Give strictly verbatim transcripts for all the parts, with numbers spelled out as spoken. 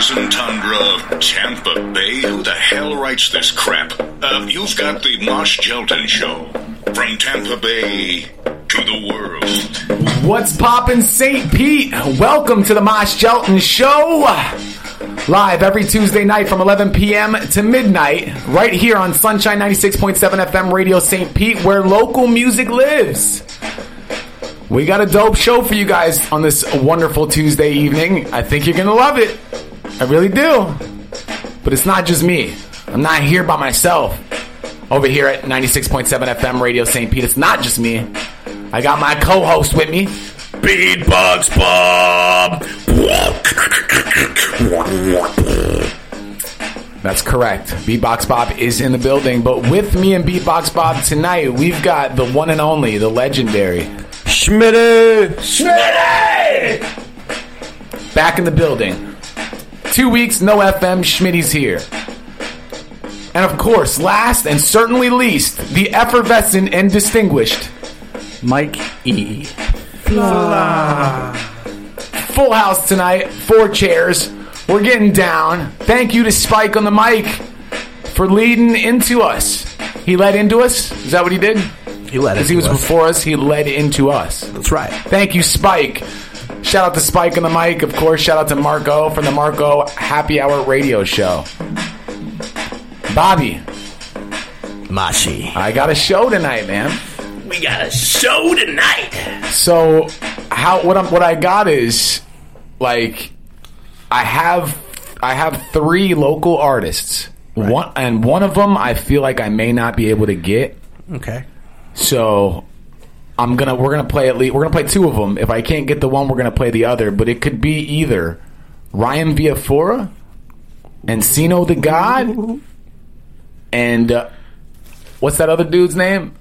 frozen tundra of Tampa Bay? Who the hell writes this crap? Uh, you've got the Mosh Gelton Show. From Tampa Bay to the world. What's poppin', Saint Pete? Welcome to the Mosh Gelton Show. Live every Tuesday night from eleven p.m. to midnight, right here on Sunshine ninety-six point seven F M Radio Saint Pete, where local music lives. We got a dope show for you guys on this wonderful Tuesday evening. I think you're going to love it. I really do. But it's not just me. I'm not here by myself over here at ninety-six point seven F M Radio Saint Pete. It's not just me. I got my co-host with me, Beatbox Bob. That's correct. Beatbox Bob is in the building. But with me and Beatbox Bob tonight, we've got the one and only, the legendary Schmitty! Schmitty! Back in the building. Two weeks, no F M, Schmitty's here. And of course, last and certainly least, the effervescent and distinguished Mike E. Fla. Full house tonight, four chairs. We're getting down. Thank you to Spike on the mic for leading into us. He led into us? Is that what he did? He led into us. Because he was before us, he led into us. That's right. Thank you, Spike. Shout out to Spike on the mic, of course. Shout out to Marco from the Marco Happy Hour Radio Show. Bobby. Mashi. I got a show tonight, man. We got a show tonight. So, how what I'm what I got is like I have I have three local artists. Right. One and one of them I feel like I may not be able to get. Okay. So I'm gonna we're gonna play at least we're gonna play two of them. If I can't get the one, we're gonna play the other. But it could be either Ryan Villafora, Encino the God, and uh, what's that other dude's name?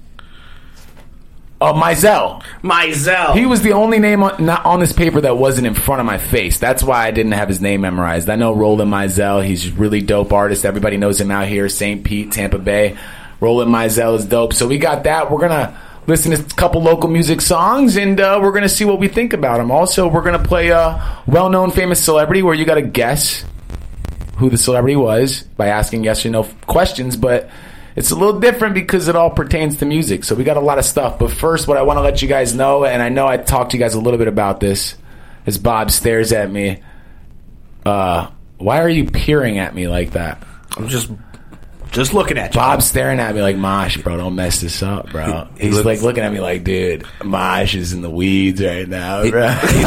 Oh, Mizell. Mizell. He was the only name on, not on this paper that wasn't in front of my face. That's why I didn't have his name memorized. I know Roland Mizell. He's a really dope artist. Everybody knows him out here, Saint Pete, Tampa Bay. Roland Mizell is dope. So we got that. We're going to listen to a couple local music songs, and uh, we're going to see what we think about them. Also, we're going to play a well-known famous celebrity where you got to guess who the celebrity was by asking yes or no questions, but it's a little different because it all pertains to music. So we got a lot of stuff. But first, what I want to let you guys know, and I know I talked to you guys a little bit about this, as Bob stares at me. Uh, why are you peering at me like that? I'm just just looking at you. Bob's staring at me like, Mosh, bro, don't mess this up, bro. He, he He's looks, like looking at me like, dude, Mosh is in the weeds right now, bro.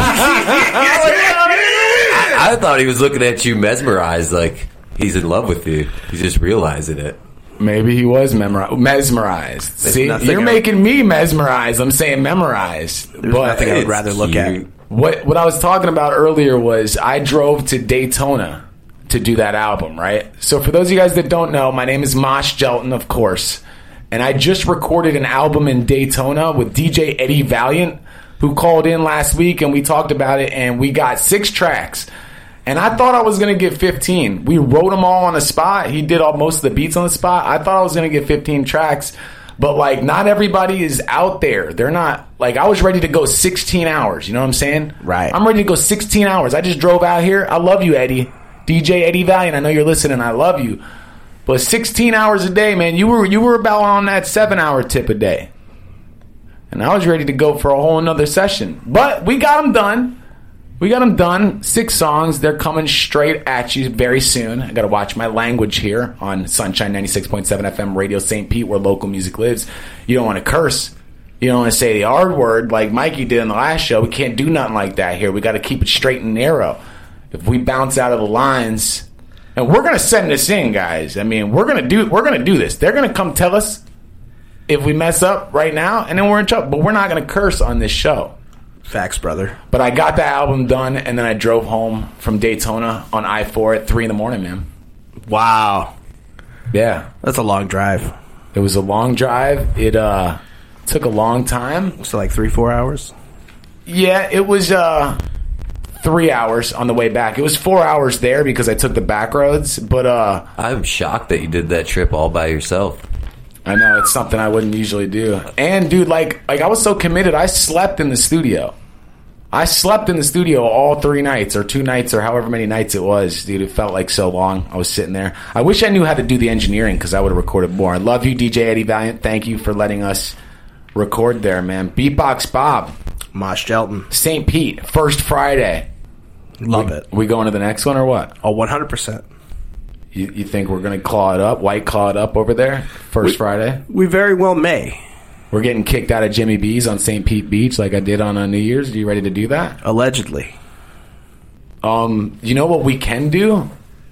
I, I thought he was looking at you mesmerized, like he's in love with you. He's just realizing it. Maybe he was memori- mesmerized. There's See, you're I making me mesmerized. I'm saying memorized. There's but nothing I would rather look cute. at. What what I was talking about earlier was I drove to Daytona to do that album, right? So for those of you guys that don't know, my name is Mosh Gelton, of course. And I just recorded an album in Daytona with D J Eddie Valiant, who called in last week, and we talked about it, and we got six tracks. And I thought I was going to get fifteen. We wrote them all on the spot. He did all most of the beats on the spot. I thought I was going to get fifteen tracks. But, like, not everybody is out there. They're not, like, I was ready to go sixteen hours. You know what I'm saying? Right. I'm ready to go sixteen hours. I just drove out here. I love you, Eddie. D J Eddie Valiant, I know you're listening. I love you. But sixteen hours a day, man, you were you were about on that seven-hour tip a day. And I was ready to go for a whole another session. But we got them done. We got them done. Six songs. They're coming straight at you very soon. I got to watch my language here on Sunshine ninety-six point seven F M Radio Saint Pete, where local music lives. You don't want to curse. You don't want to say the R word like Mikey did in the last show. We can't do nothing like that here. We got to keep it straight and narrow. If we bounce out of the lines, and we're going to send this in, guys. I mean, we're going to do we're going to do this. They're going to come tell us if we mess up right now, and then we're in trouble. But we're not going to curse on this show. Facts, brother. But I got the album done, and then I drove home from Daytona on I four at three in the morning, man. Wow. Yeah. That's a long drive. It was a long drive. It uh, took a long time. So like three, four hours? Yeah, it was uh, three hours on the way back. It was four hours there because I took the back roads. But uh, I'm shocked that you did that trip all by yourself. I know, it's something I wouldn't usually do. And, dude, like, like I was so committed, I slept in the studio. I slept in the studio all three nights or two nights or however many nights it was, dude. It felt like so long. I was sitting there. I wish I knew how to do the engineering because I would have recorded more. I love you, D J Eddie Valiant. Thank you for letting us record there, man. Beatbox Bob. Mosh Gelton. Saint Pete. First Friday. Love we, it. We going to the next one or what? Oh, one hundred percent. You, you think we're going to claw it up? White claw it up over there? First we, Friday? We very well may. We're getting kicked out of Jimmy B's on Saint Pete Beach like I did on uh, New Year's. Are you ready to do that? Allegedly. Um, you know what we can do?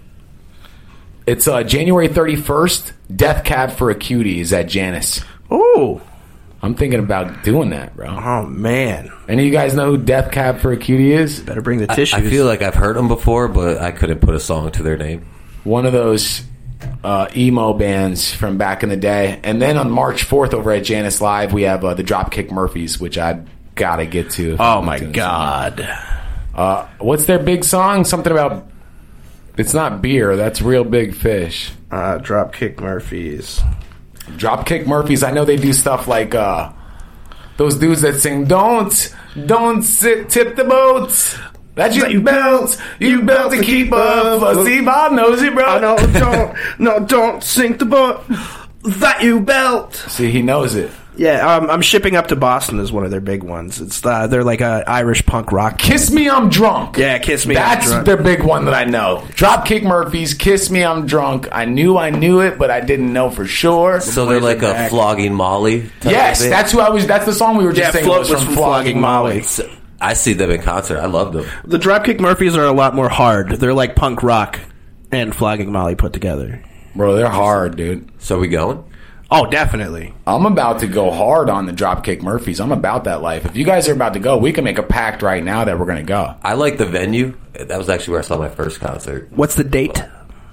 It's uh, January thirty-first. Death Cab for a Cutie is at Janice. Ooh. I'm thinking about doing that, bro. Oh, man. Any of you guys know who Death Cab for a Cutie is? Better bring the I, tissues. I feel like I've heard them before, but I couldn't put a song to their name. One of those uh, emo bands from back in the day. And then on March fourth over at Janice Live, we have uh, the Dropkick Murphys, which I gotta get to. Oh, my God. Uh, what's their big song? Something about... It's not beer. That's Real Big Fish. Uh, Dropkick Murphys. Dropkick Murphys. I know they do stuff like uh, those dudes that sing, Don't, don't sit, tip the boat. That's you belt. You belt to keep up. Fuzzy Bob knows it, bro. Oh, no, don't. No, don't sink the boat. That you belt. See, he knows it. Yeah, um, I'm shipping up to Boston is one of their big ones. It's uh, they're like a Irish punk rock. Kiss Me, I'm Drunk. Yeah, Kiss Me, That's I'm Drunk. their big one that I know. Dropkick Murphys, Kiss Me, I'm Drunk. I knew I knew it, but I didn't know for sure. So they're like a Flogging Molly type Yes, of thing? that's who I was. That's the song we were just Yeah, saying. Float was was from from Flogging Flogging Molly. Molly. So, I see them in concert. I love them. The Dropkick Murphys are a lot more hard. They're like punk rock and Flogging Molly put together. Bro, they're hard, dude. So we going? Oh, definitely. I'm about to go hard on the Dropkick Murphys. I'm about that life. If you guys are about to go, we can make a pact right now that we're going to go. I like the venue. That was actually where I saw my first concert. What's the date?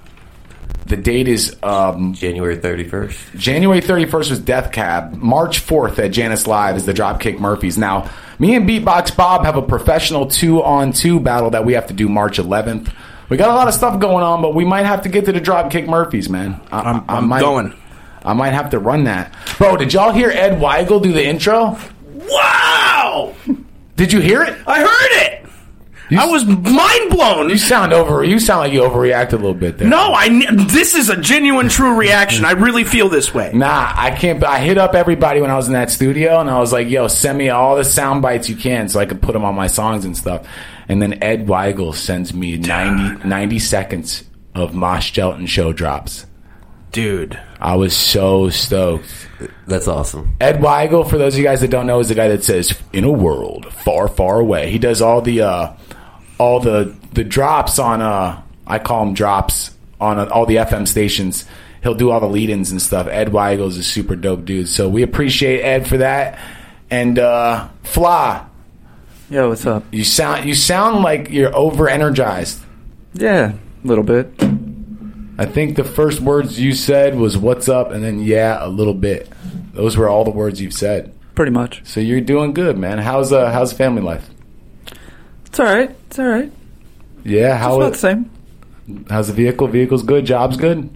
The date is um, January thirty-first. January thirty-first was Death Cab. March fourth at Janice Live is the Dropkick Murphys. Now, me and Beatbox Bob have a professional two-on-two battle that we have to do March eleventh. We got a lot of stuff going on, but we might have to get to the Dropkick Murphys, man. I, I'm, I, I I'm might, going. I might have to run that. Bro, did y'all hear Ed Weigel do the intro? Wow! Did you hear it? I heard it! You, I was mind blown. You sound over. You sound like you overreacted a little bit there. No, I. This is a genuine, true reaction. I really feel this way. Nah, I can't. I hit up everybody when I was in that studio, and I was like, "Yo, send me all the sound bites you can, so I could put them on my songs and stuff." And then Ed Weigel sends me ninety, ninety seconds of Mosh Gelton show drops. Dude, I was so stoked. That's awesome. Ed Weigel, for those of you guys that don't know, is the guy that says "In a world far, far away." He does all the uh, all the the drops on. Uh, I call them drops on uh, all the F M stations. He'll do all the lead-ins and stuff. Ed Weigel is a super dope dude, so we appreciate Ed for that. And uh, Fla, Yo, what's up? you sound you sound like you're over energized. Yeah, a little bit. I think the first words you said was "What's up?" and then "Yeah, a little bit." Those were all the words you've said. Pretty much. So you're doing good, man. How's uh how's family life? It's all right. It's all right. Yeah, It's how about the same. how's the vehicle? Vehicle's good. Job's good.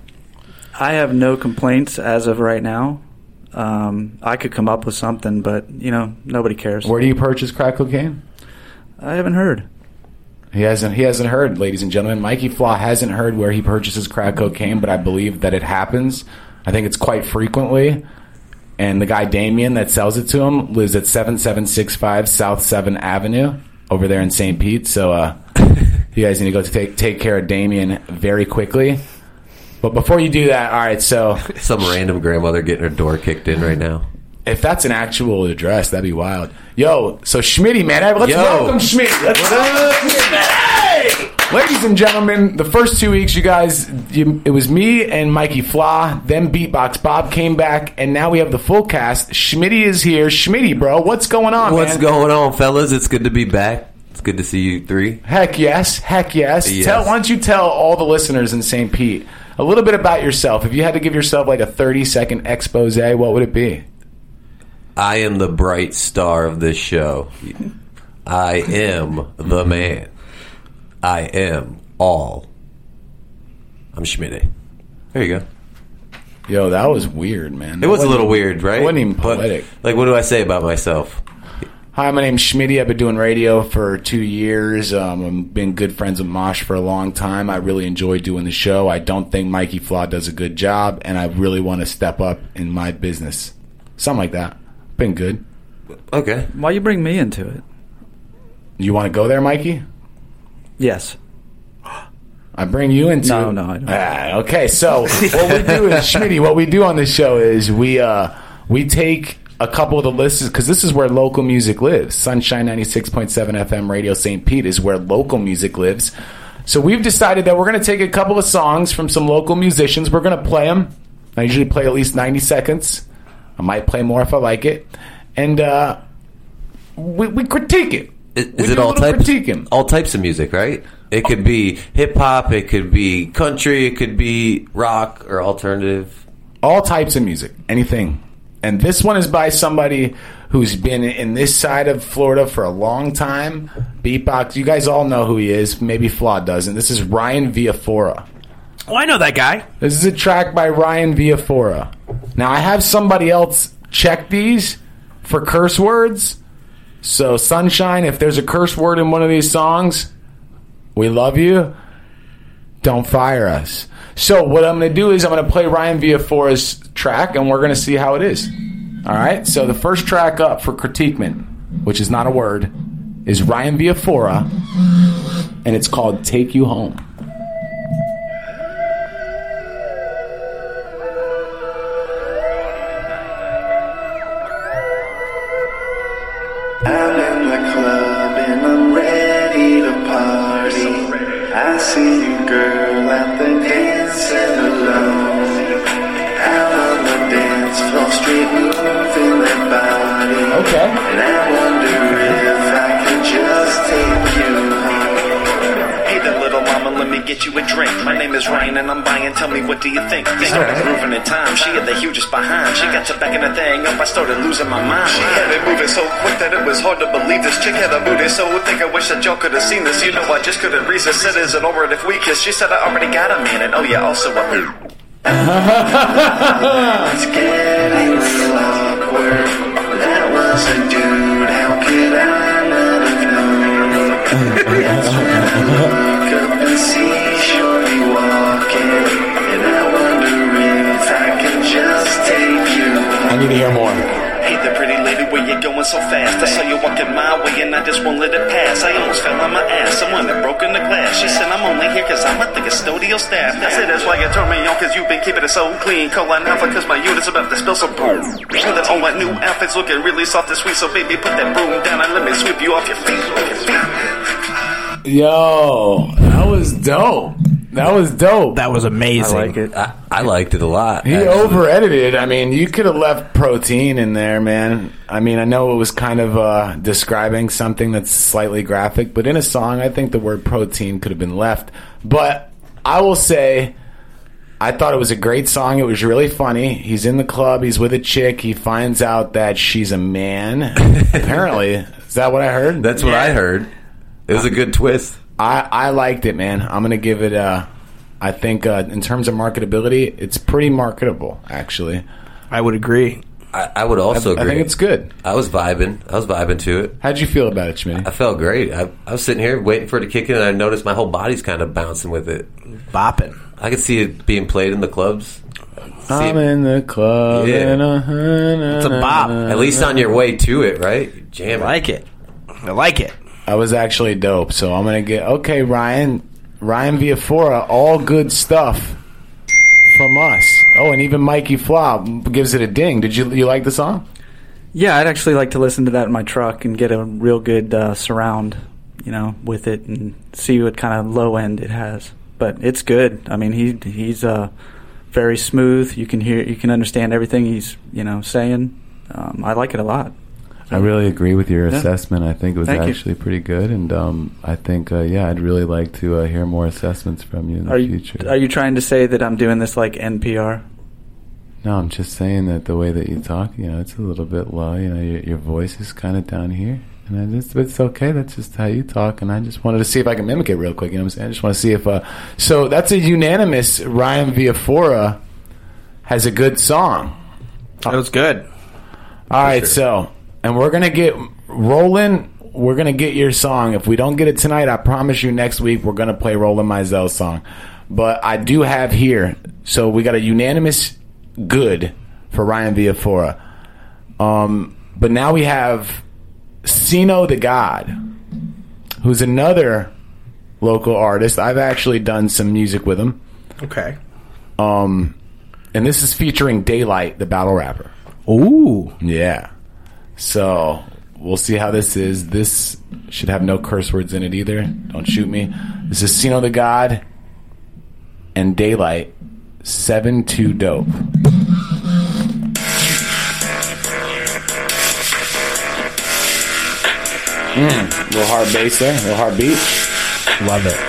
I have no complaints as of right now. Um, I could come up with something, but you know, nobody cares. Where do you purchase crack cocaine? I haven't heard. He hasn't. He hasn't heard, ladies and gentlemen. Mikey Flaw hasn't heard where he purchases crack cocaine, but I believe that it happens. I think it's quite frequently. And the guy Damien that sells it to him lives at seven seven six five South seventh Avenue over there in Saint Pete. So uh, you guys need to go to take take care of Damien very quickly. But before you do that, all right. So Some random grandmother getting her door kicked in right now. if that's an actual address, that'd be wild. Yo, so Schmitty, man, let's Yo. welcome Schmitty. Let's welcome Schmitty. Ladies and gentlemen, the first two weeks, you guys, you, it was me and Mikey Flaw. Then Beatbox Bob came back, and now we have the full cast. Schmitty is here. Schmitty, bro, what's going on, What's man? going on, fellas? It's good to be back. It's good to see you three. Heck yes, heck yes. Yes. Tell, why don't you tell all the listeners in Saint Pete a little bit about yourself? If you had to give yourself like a thirty-second expose, what would it be? I am the bright star of this show. I am the man. I am all. I'm Schmitty. There you go. Yo, that was weird, man. It was a little weird, right? It wasn't even But, poetic. like, what do I say about myself? Hi, my name's Schmitty. I've been doing radio for two years. Um, I've been good friends with Mosh for a long time. I really enjoy doing the show. I don't think Mikey Flaw does a good job, and I really want to step up in my business. Something like that. Been good. Okay. Why you bring me into it? You want to go there, Mikey? Yes. I bring you into No, no, I don't. Ah, okay, so what we do is, Schmitty, what we do on this show is we uh, we take a couple of the lists, because this is where local music lives. Sunshine ninety-six point seven F M Radio Saint Pete is where local music lives. So we've decided that we're going to take a couple of songs from some local musicians. We're going to play them. I usually play at least ninety seconds. I might play more if I like it. And uh, we, we critique it. Is, We is it do a all little types? critiquing. All types of music, right? It could be hip hop, it could be country, it could be rock or alternative. All types of music, anything. And this one is by somebody who's been in this side of Florida for a long time. Beatbox, you guys all know who he is. Maybe Flaw doesn't. This is Ryan Villafora. Oh, I know that guy. This is a track by Ryan Villafora. Now, I have somebody else check these for curse words. So, Sunshine, if there's a curse word in one of these songs, we love you. Don't fire us. So what I'm going to do is I'm going to play Ryan Villafora's track, and we're going to see how it is. All right? So the first track up for critiquement, which is not a word, is Ryan Villafora, and it's called Take You Home. I'm in the club and I'm ready to party. I see you, girl, out there dancing alone. Out on the dance floor, straight moving that body. Okay. And I wonder if I could just take you home. Hey there, little mama, let me get you a drink. My name is Ryan and I'm buying. Tell me, what do you think? We started grooving in time. She had the hugest behind. She got to backing the thing up. I started losing my mind. She had it moving so quick that it was hard to believe. This chick had a booty so thick. I wish that y'all could have seen this. You know, I just couldn't resist. Said, is it alright if we kiss? She said, I already got a man. And oh yeah, also a boo. It's getting real awkward. That was a dude. How could I not have known? That's when I look up and see Shorty walking, and I wonder if I can just take you home. I need to hear more. Hey there, pretty lady, where you going so fast? I saw you walking my way and I just won't let it pass. I almost fell on my ass, someone had broken the glass. She said, I'm only here cause I'm at the custodial staff. I said, that's why you turned me on, cause you've been keeping it so clean. Calling alpha cause my unit's about to spill some boom. Sure that all my new outfits looking really soft and sweet. So baby, put that broom down and let me sweep you off your feet. Off your feet. Yo, that was dope. That was dope. That was amazing. I like it. I, I liked it a lot. He actually. over edited. I mean, you could have left protein in there, man. I mean, I know it was kind of uh, describing something that's slightly graphic, but in a song, I think the word protein could have been left. But I will say, I thought it was a great song. It was really funny. He's in the club. He's with a chick. He finds out that she's a man. Apparently. Is that what I heard? That's what I heard. It was a good twist. I, I liked it, man. I'm going to give it a... I think uh, in terms of marketability, it's pretty marketable, actually. I would agree. I, I would also I, I agree. think it's good. I was vibing. I was vibing to it. How'd you feel about it, Schmitty? I felt great. I, I was sitting here waiting for it to kick in, and I noticed my whole body's kind of bouncing with it. Bopping. I could see it being played in the clubs. See I'm it- in the club. Yeah. And uh, It's a bop. At least on your way to it, right? I Jam it. like it. I like it. I was actually dope, so I'm going to get... Okay, Ryan. Ryan Villafora, all good stuff from us. Oh, and even Mikey Flaw gives it a ding. Did you you like the song? Yeah, I'd actually like to listen to that in my truck and get a real good uh, surround, you know, with it and see what kind of low end it has. But it's good. I mean, he he's uh, very smooth. You can hear, you can understand everything he's, you know, saying. Um, I like it a lot. I really agree with your Yeah. assessment. I think it was Thank you. actually pretty good, and um, I think, uh, yeah, I'd really like to uh, hear more assessments from you in the Are you future. are you trying to say that I'm doing this like N P R? No, I'm just saying that the way that you talk, you know, it's a little bit low. You know, your, your voice is kind of down here, and I just, it's okay. That's just how you talk, and I just wanted to see if I can mimic it real quick. You know what I'm saying? I just want to see if. Uh, so that's a unanimous. Ryan Villafora has a good song. That was good. All right, so and we're gonna get Roland, we're going to get your song. If we don't get it tonight, I promise you next week we're going to play Roland Mizell's song. But I do have here, so we got a unanimous good for Ryan Villafora. Um, but now we have Sino the God, who's another local artist. I've actually done some music with him. Okay. Um, and this is featuring Daylight, the battle rapper. Ooh. Yeah. So we'll see how this is. This should have no curse words in it either. Don't shoot me. This is Sino the God and Daylight, seven two Dope. Mm, little hard bass there, little hard beat. Love it.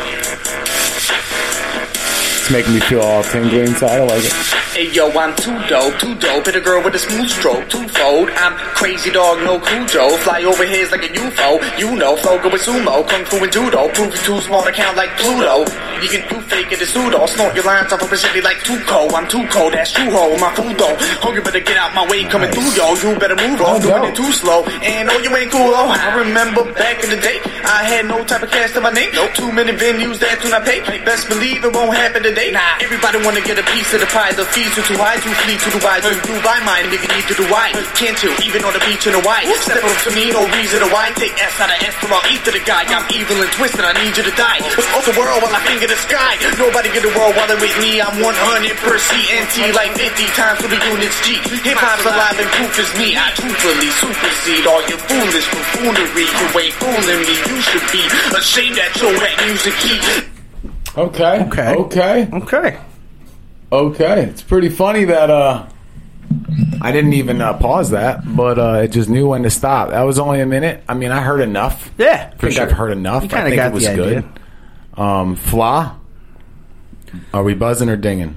It's making me feel all tingly inside. I like it. Hey yo, I'm too dope, too dope. Hit a girl with a smooth stroke, twofold. I'm crazy dog, no Cujo. Fly over heads like a U F O. You know, flow go with sumo, kung fu and judo. Prove you too small to count like Pluto. You can do fake it, it's pseudo. Snort your lines off of a city like too cold. I'm too cold, that's true ho. My food though. Oh, you better get out my way, coming through yo. You better move on, doing it too slow. And oh, you ain't cool oh. I remember back in the day, I had no type of cash to my name. Nope. Too many venues that do not pay. Best believe it won't happen today. Nah, everybody wanna get a piece of the pie. The fees are too high, too fleet, too wide. To improve my mind, if you need to do why. Can't you, even on the beach in Hawaii. Step up to me, no reason to why. Take S out of S from all E to the guy. I'm evil and twisted, I need you to die. Off the world while I finger the sky. Nobody get the world while they're with me. I'm one hundred per C N T, like fifty times for the units G. Hip-hop's alive and proof is me. I truthfully supersede all your foolish buffoonery. You ain't fooling me, you should be ashamed that your rap music key. Okay. Okay. Okay. Okay. Okay. It's pretty funny that uh, I didn't even uh, pause that, but uh, it just knew when to stop. That was only a minute. I mean, I heard enough. Yeah, I for think sure. I've heard enough. You I kinda think got it was the good. idea. Um, Fla, are we buzzing or dinging?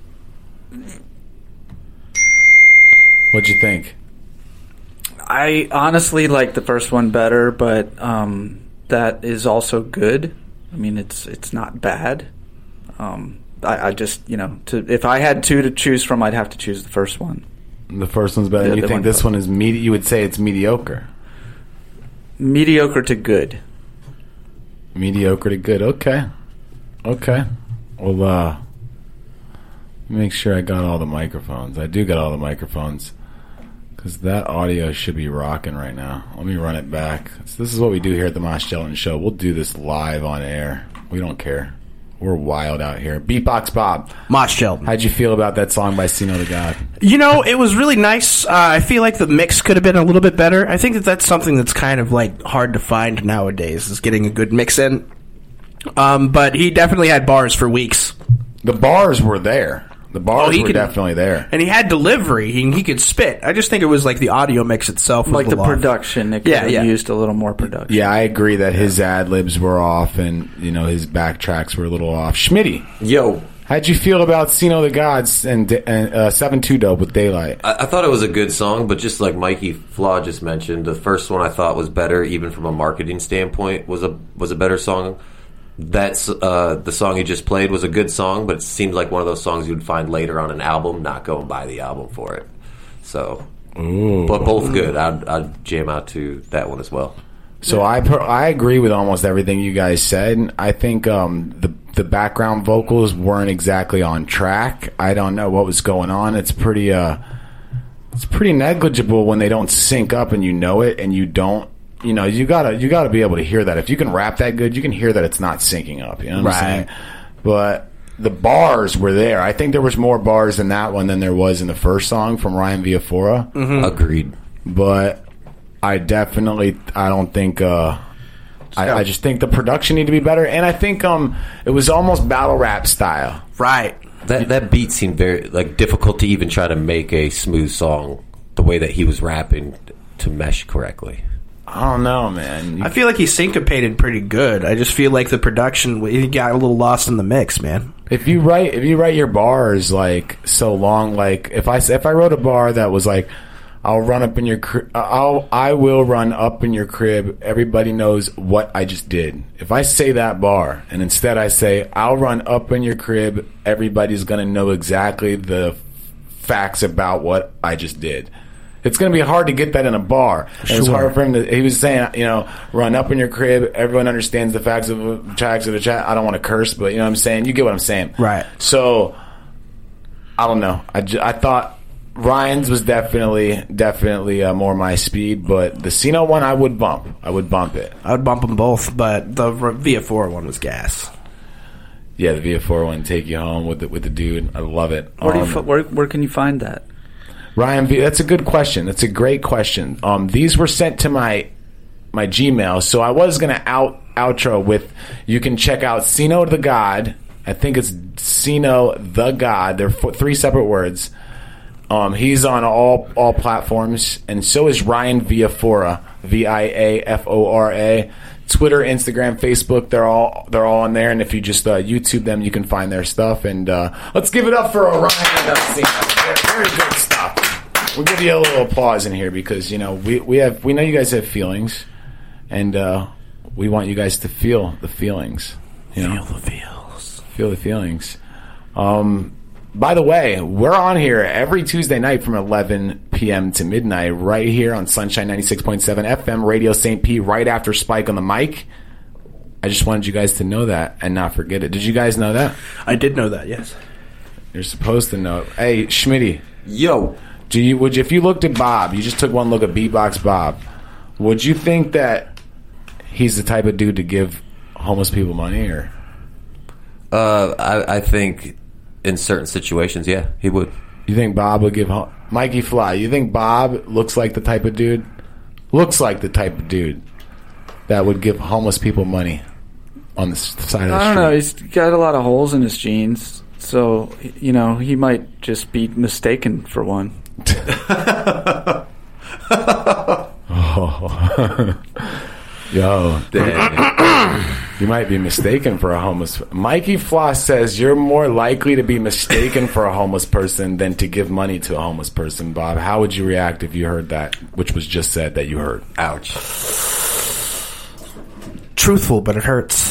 What'd you think? I honestly like the first one better, but um, that is also good. I mean, it's it's not bad. Um, I, I just, you know, to, if I had two to choose from, I'd have to choose the first one. The first one's better. The- you the think one this first. one is medi- You would say it's mediocre. Mediocre to good. Mediocre to good. Okay. Okay. Well, uh, make sure I got all the microphones. I do got all the microphones. Because that audio should be rocking right now. Let me run it back. So this is what we do here at the Mosh Gelatin Show. We'll do this live on air. We don't care. We're wild out here. Beatbox Bob. Mosh Gelatin. How'd you feel about that song by Sino the God? You know, it was really nice. Uh, I feel like the mix could have been a little bit better. I think that that's something that's kind of like hard to find nowadays, is getting a good mix in. Um, but he definitely had bars for weeks. The bars were there. The bars Oh, he were could- definitely there. And he had delivery. He, he could spit. I just think it was like the audio mix itself was Like a the little off. production, it could Yeah, have yeah. used a little more production. Yeah, I agree that his ad libs were off and, you know, his backtracks were a little off. Schmitty, Yo, how'd you feel about Sino the Gods and, and uh, seven two Dope with Daylight? I, I thought it was a good song, but just like Mikey Flaw just mentioned, the first one I thought was better, even from a marketing standpoint, was a was a better song. That's uh, the song you just played was a good song, but it seemed like one of those songs you'd find later on an album. Not go and buy the album for it. So, Ooh. but both good. I'd, I'd jam out to that one as well. So I per- I agree with almost everything you guys said. I think um, the the background vocals weren't exactly on track. I don't know what was going on. It's pretty uh, it's pretty negligible when they don't sync up and you know it and you don't. You know, you gotta you gotta be able to hear that. If you can rap that good, you can hear that it's not syncing up. You know what I'm saying? But the bars were there. I think there was more bars in that one than there was in the first song from Ryan Villafora. Agreed. But I definitely I don't think uh, I, I just think the production need to be better, and I think um it was almost battle rap style. Right. That that beat seemed very like difficult to even try to make a smooth song the way that he was rapping to mesh correctly. I don't know, man. I feel like he syncopated pretty good. I just feel like the production, he got a little lost in the mix, man. If you write if you write your bars like so long, like if I if I wrote a bar that was like, I'll run up in your cri- I'll I will run up in your crib. Everybody knows what I just did. If I say that bar and instead I say I'll run up in your crib, everybody's gonna know exactly the facts about what I just did. It's going to be hard to get that in a bar. And It's Sure. hard for him to. He was saying, you know, run up in your crib. Everyone understands the facts of the facts of the chat. I don't want to curse, but you know what I'm saying. You get what I'm saying, Right. So, I don't know. I, ju- I thought Ryan's was definitely definitely uh, more my speed, but the Cino one I would bump. I would bump it. I would bump them both, but the V F four one was gas. Yeah, the V F four one take you home with the, with the dude. I love it. Where, do you Um, fi- where, where can you find that? Ryan V, that's a good question. That's a great question. Um, these were sent to my my Gmail, so I was gonna out outro with. You can check out Cino the God. I think it's Cino the God. They're f- three separate words. Um, he's on all all platforms, and so is Ryan Viafora, V I A F O R A. Twitter, Instagram, Facebook, they're all they're all on there. And if you just uh, YouTube them, you can find their stuff. And uh, let's give it up for Orion and Cino. Very good stuff. We'll give you a little applause in here because you know we we have we know you guys have feelings, and uh, we want you guys to feel the feelings. You know? Feel the feels. Feel the feelings. Um, by the way, we're on here every Tuesday night from eleven p.m. to midnight, right here on Sunshine ninety-six point seven F M, Radio Saint Pete, right after Spike on the mic. I just wanted you guys to know that and not forget it. Did you guys know that? I did know that, yes. You're supposed to know. Hey, Schmitty, Yo. do you would you, if you looked at Bob, you just took one look at Beatbox Bob, would you think that he's the type of dude to give homeless people money? Or Uh, I, I think in certain situations, yeah, he would. you think Bob would give ho- Mikey Fly? You think Bob looks like the type of dude? Looks like the type of dude that would give homeless people money on the s- side of the I don't street. know. He's got a lot of holes in his jeans, so you know he might just be mistaken for one. Yo, you might be mistaken for a homeless. Mikey Floss says you're more likely to be mistaken for a homeless person than to give money to a homeless person. Bob, how would you react if you heard that, which was just said that you heard? Ouch. Truthful, but it hurts.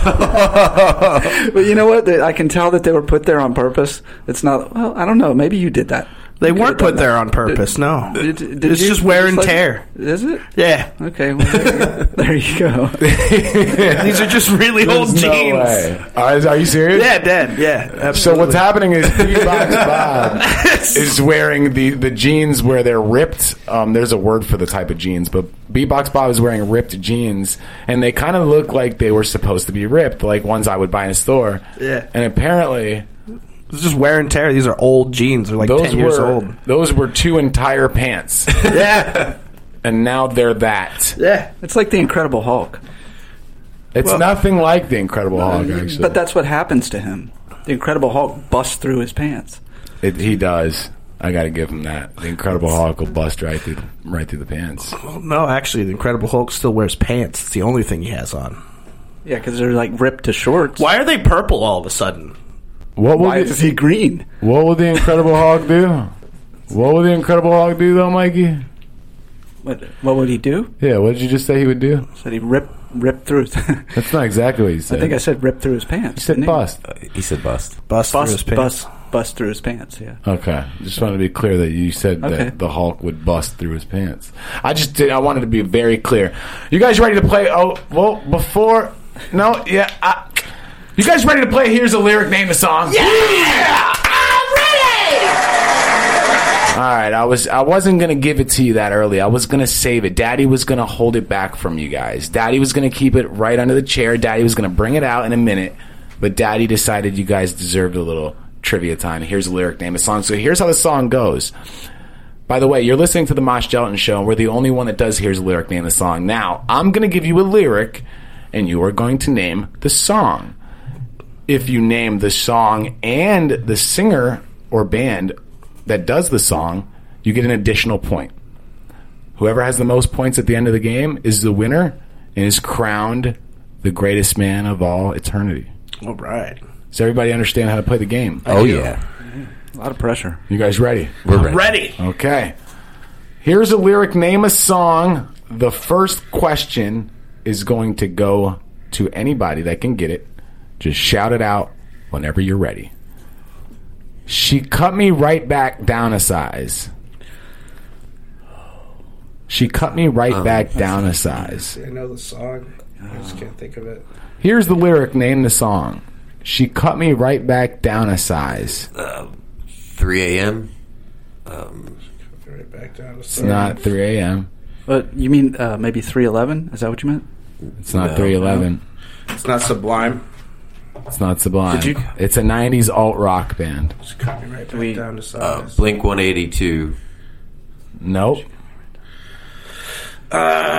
But you know what? They- I can tell that they were put there on purpose. It's not. Well, I don't know. Maybe you did that. They You weren't could've put done there that. on purpose, no. Did- did It's you- just wear and like- tear. Is it? Yeah. Okay. Well, there, you go. There you go. These are just really old There's no jeans. way. Are, are you serious? Yeah, dead. Yeah, So absolutely. what's happening is Beatbox Bob is wearing the, the jeans where they're ripped. Um, there's a word for the type of jeans, but Beatbox Bob is wearing ripped jeans, and they kind of look like they were supposed to be ripped, like ones I would buy in a store. Yeah. And apparently, It's just wear and tear. These are old jeans. They're like those ten years were old. those were two entire pants, Yeah. and now they're that. Yeah. It's like the Incredible Hulk. It's Well- nothing like the Incredible Hulk, actually. But that's what happens to him. The Incredible Hulk busts through his pants. It, he does. I got to give him that. The Incredible Hulk will bust right through the, right through the pants. Well, no, actually, the Incredible Hulk still wears pants. It's the only thing he has on. Yeah, because they're like ripped to shorts. Why are they purple all of a sudden? What will Why the, is he green? What will the Incredible Hulk do? What will the Incredible Hulk do, though, Mikey? What, what would he do? Yeah, what did you just say he would do? Said he rip rip through his... I That's not exactly what he said. think I said rip through his pants. You said didn't he? bust. Uh, he said bust. Bust, through his Bust, pants. bust, bust through his pants, yeah. Okay, just wanted to be clear that you said Okay. that the Hulk would bust through his pants. I just did. I wanted to be very clear. You guys ready to play? Oh, well, before. No, yeah. I, you guys ready to play? Here's a lyric, name the song. Yeah, I'm ready. All right, I was I wasn't gonna give it to you that early. I was gonna save it. Daddy was gonna hold it back from you guys. Daddy was gonna keep it right under the chair. Daddy was gonna bring it out in a minute, but Daddy decided you guys deserved a little trivia time. Here's a lyric, name a song. So here's how the song goes. By the way, you're listening to the Mosh Gelatin Show, and we're the only one that does Here's a Lyric, Name the Song. Now, I'm going to give you a lyric, and you are going to name the song. If you name the song and the singer or band that does the song, you get an additional point. Whoever has the most points at the end of the game is the winner and is crowned the greatest man of all eternity. All right. Does everybody understand how to play the game? Oh, yeah. A lot of pressure. You guys ready? We're ready. Ready. Okay. Here's a lyric, name a song. The first question is going to go to anybody that can get it. Just shout it out whenever you're ready. She cut me right back down a size. She cut me right back down a size. I know the song. I just can't think of it. Here's the lyric. Name the song. She cut me right back down a size. Uh, three a.m. Um, Right back down to It's not three a.m. But you mean uh, maybe three eleven? Is that what you meant? It's not No. three eleven. It's not Sublime. It's not Sublime. Did you- It's a nineties alt rock band. Just cut me right back We- down to uh, size. Blink one eighty-two. Nope. Uh,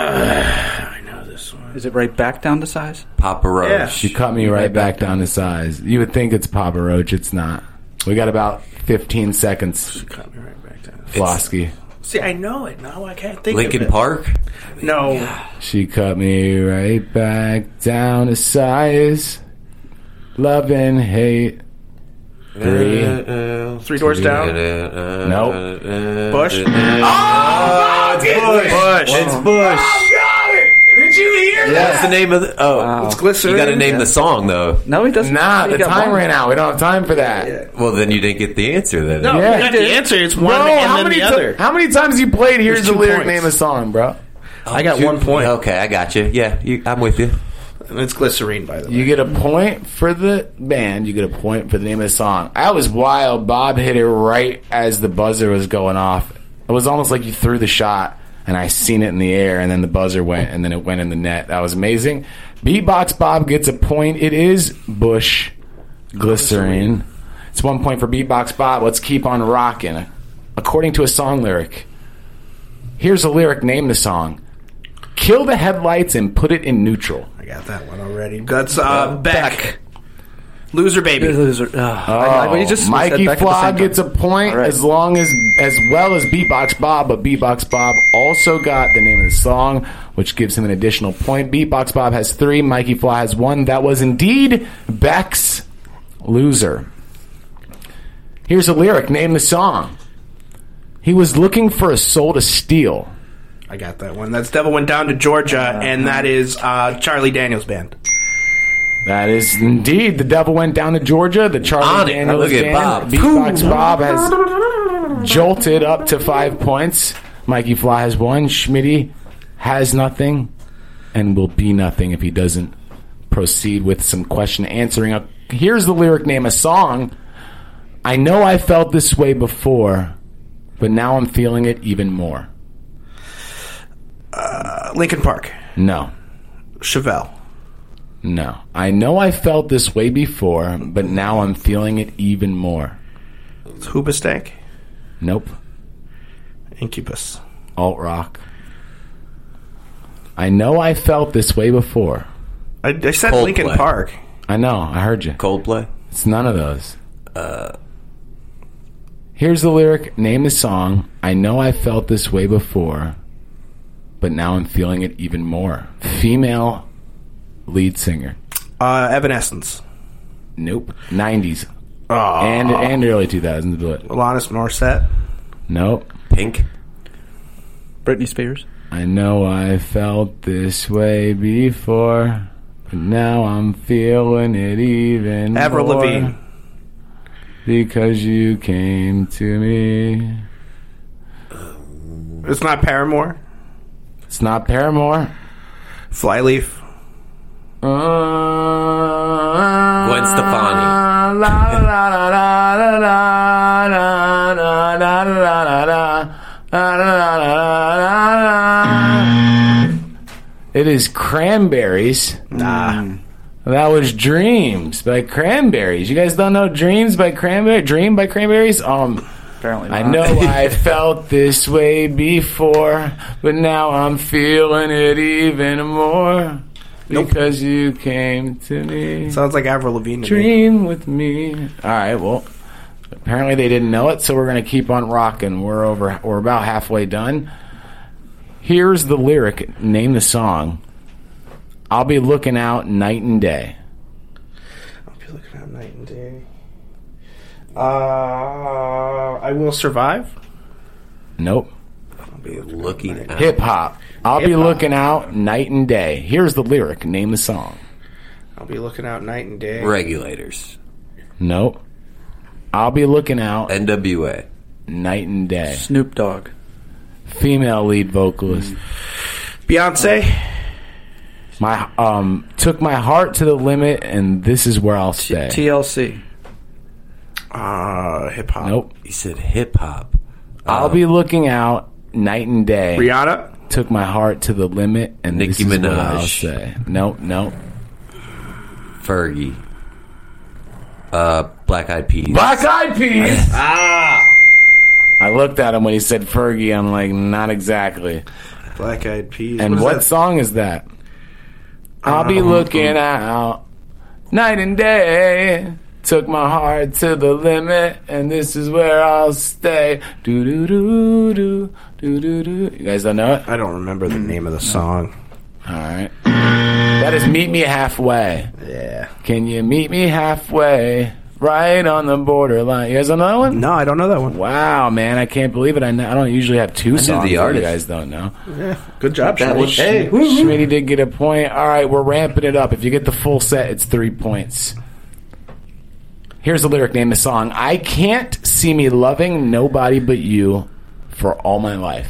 I know this one. Is it right back down to size? Papa Roach. Yeah. She cut me right back down to size. You would think it's Papa Roach. It's not. We got about fifteen seconds. Cut me right back down. Flosky. See, I know it. Now I can't think Lincoln of it. Park. No. She cut me right back down to size. Love and hate. Three. Uh, Three doors down. Nope. Bush. Oh, Bush. Bush. It's Bush. got it! Did you hear That's the name of the. Oh, Wow. It's Glycerin. you got to name the song though. No, he doesn't. Nah, He the got time one. ran out. We don't have time for that. Yeah. Well, then you didn't get the answer. Then No, Yeah. you got the answer. It's one Bro, and how then many, the ti- other. how many times you played Here's There's the two lyric, points. name a song, bro? I got one point. Okay, I got you. Yeah, you, I'm with you. And it's Glycerine, by the way. You get a point for the band. You get a point for the name of the song. That was wild. Bob hit it right as the buzzer was going off. It was almost like you threw the shot, and I seen it in the air, and then the buzzer went, and then it went in the net. That was amazing. Beatbox Bob gets a point. It is Bush Glycerine. It's one point for Beatbox Bob. Let's keep on rocking. According to a song lyric. Here's a lyric. Name the song. Kill the headlights and put it in neutral. I got that one already. That's uh, Beck. Loser Baby. Loser. Uh, I, I, we just said Mikey Beck at the Flaw same time. gets a point All right. as long as as well as Beatbox Bob, but Beatbox Bob also got the name of the song, which gives him an additional point. Beatbox Bob has three, Mikey Flaw has one. That was indeed Beck's Loser. Here's a lyric. Name the song. He was looking for a soul to steal. I got that one. That's Devil Went Down to Georgia, and that is uh, Charlie Daniels Band. That is indeed The Devil Went Down to Georgia, the Charlie On it. Daniels Look at Band. Bob. Beatbox Bob has jolted up to five points. Mikey Fly has one. Schmitty has nothing and will be nothing if he doesn't proceed with some question answering. Here's the lyric. Name a song. I know I felt this way before, but now I'm feeling it even more. Uh, Lincoln Park. No. Chevelle. No. I know I felt this way before, but now I'm feeling it even more. It's Hoobastank. Nope. Incubus. Alt rock. I know I felt this way before. I, I said Coldplay. Lincoln Park. I know. I heard you. Coldplay. It's none of those. Uh, Here's the lyric. Name the song. I know I felt this way before, but now I'm feeling it even more. Female lead singer. Uh, Evanescence. Nope. nineties. Oh. And and early two thousands. But Alanis Morissette. nope. Pink. Britney Spears. I know I felt this way before, but now I'm feeling it even Avril more. Lavigne. Because you came to me. It's not Paramore. It's not Paramore. Flyleaf. Uh, Gwen Stefani. la, la, la, la, la, la, la, la, la, la, la, la, la, la. It is Cranberries. Nah. That was Dreams by Cranberries. You guys don't know Dreams by Cranberry? Dream by Cranberries? Um, Apparently not. I know I felt this way before, but now I'm feeling it even more because you came to me. Sounds like Avril Lavigne to me. Dream with me. All right, well, apparently they didn't know it, so we're going to keep on rocking. We're over. We're about halfway done. Here's the lyric. Name the song. I'll be looking out night and day. I'll be looking out night and day. Uh, I Will Survive. Nope. I'll be Looking night- at Hip hop. I'll be Hip-hop. looking out night and day. Here's the lyric. Name the song. I'll be looking out night and day. Regulators. Nope. I'll be looking out N W A. night and day. Snoop Dogg. female lead vocalist. Beyonce. My um took my heart to the limit, and this is where I'll stay. T L C. Uh, hip hop. Nope. He said hip hop. I'll be looking out night and day. Rihanna. Took my heart to the limit, and Nicki this is what Minaj. I'll say. Nope, nope. Fergie. Uh, Black Eyed Peas. Black Eyed Peas. ah. I looked at him when he said Fergie. I'm like, not exactly. Black Eyed Peas. And is what that? song is that? I'll be looking out night and day. Took my heart to the limit, and this is where I'll stay. Do do do do do do do. You guys don't know it? I don't remember the name of the song. All right. That is Meet Me Halfway. Yeah. Can you meet me halfway? Right on the borderline. You guys don't know that one? No, I don't know that one. Wow, man, I can't believe it. I, know, I don't usually have two knew songs the that you artist. guys don't know. Yeah. Good job, That Shmitty. was- Hey. Schmitty did get a point. All right, we're ramping it up. If you get the full set, it's three points. Here's the lyric name of the song. I can't see me loving nobody but you for all my life.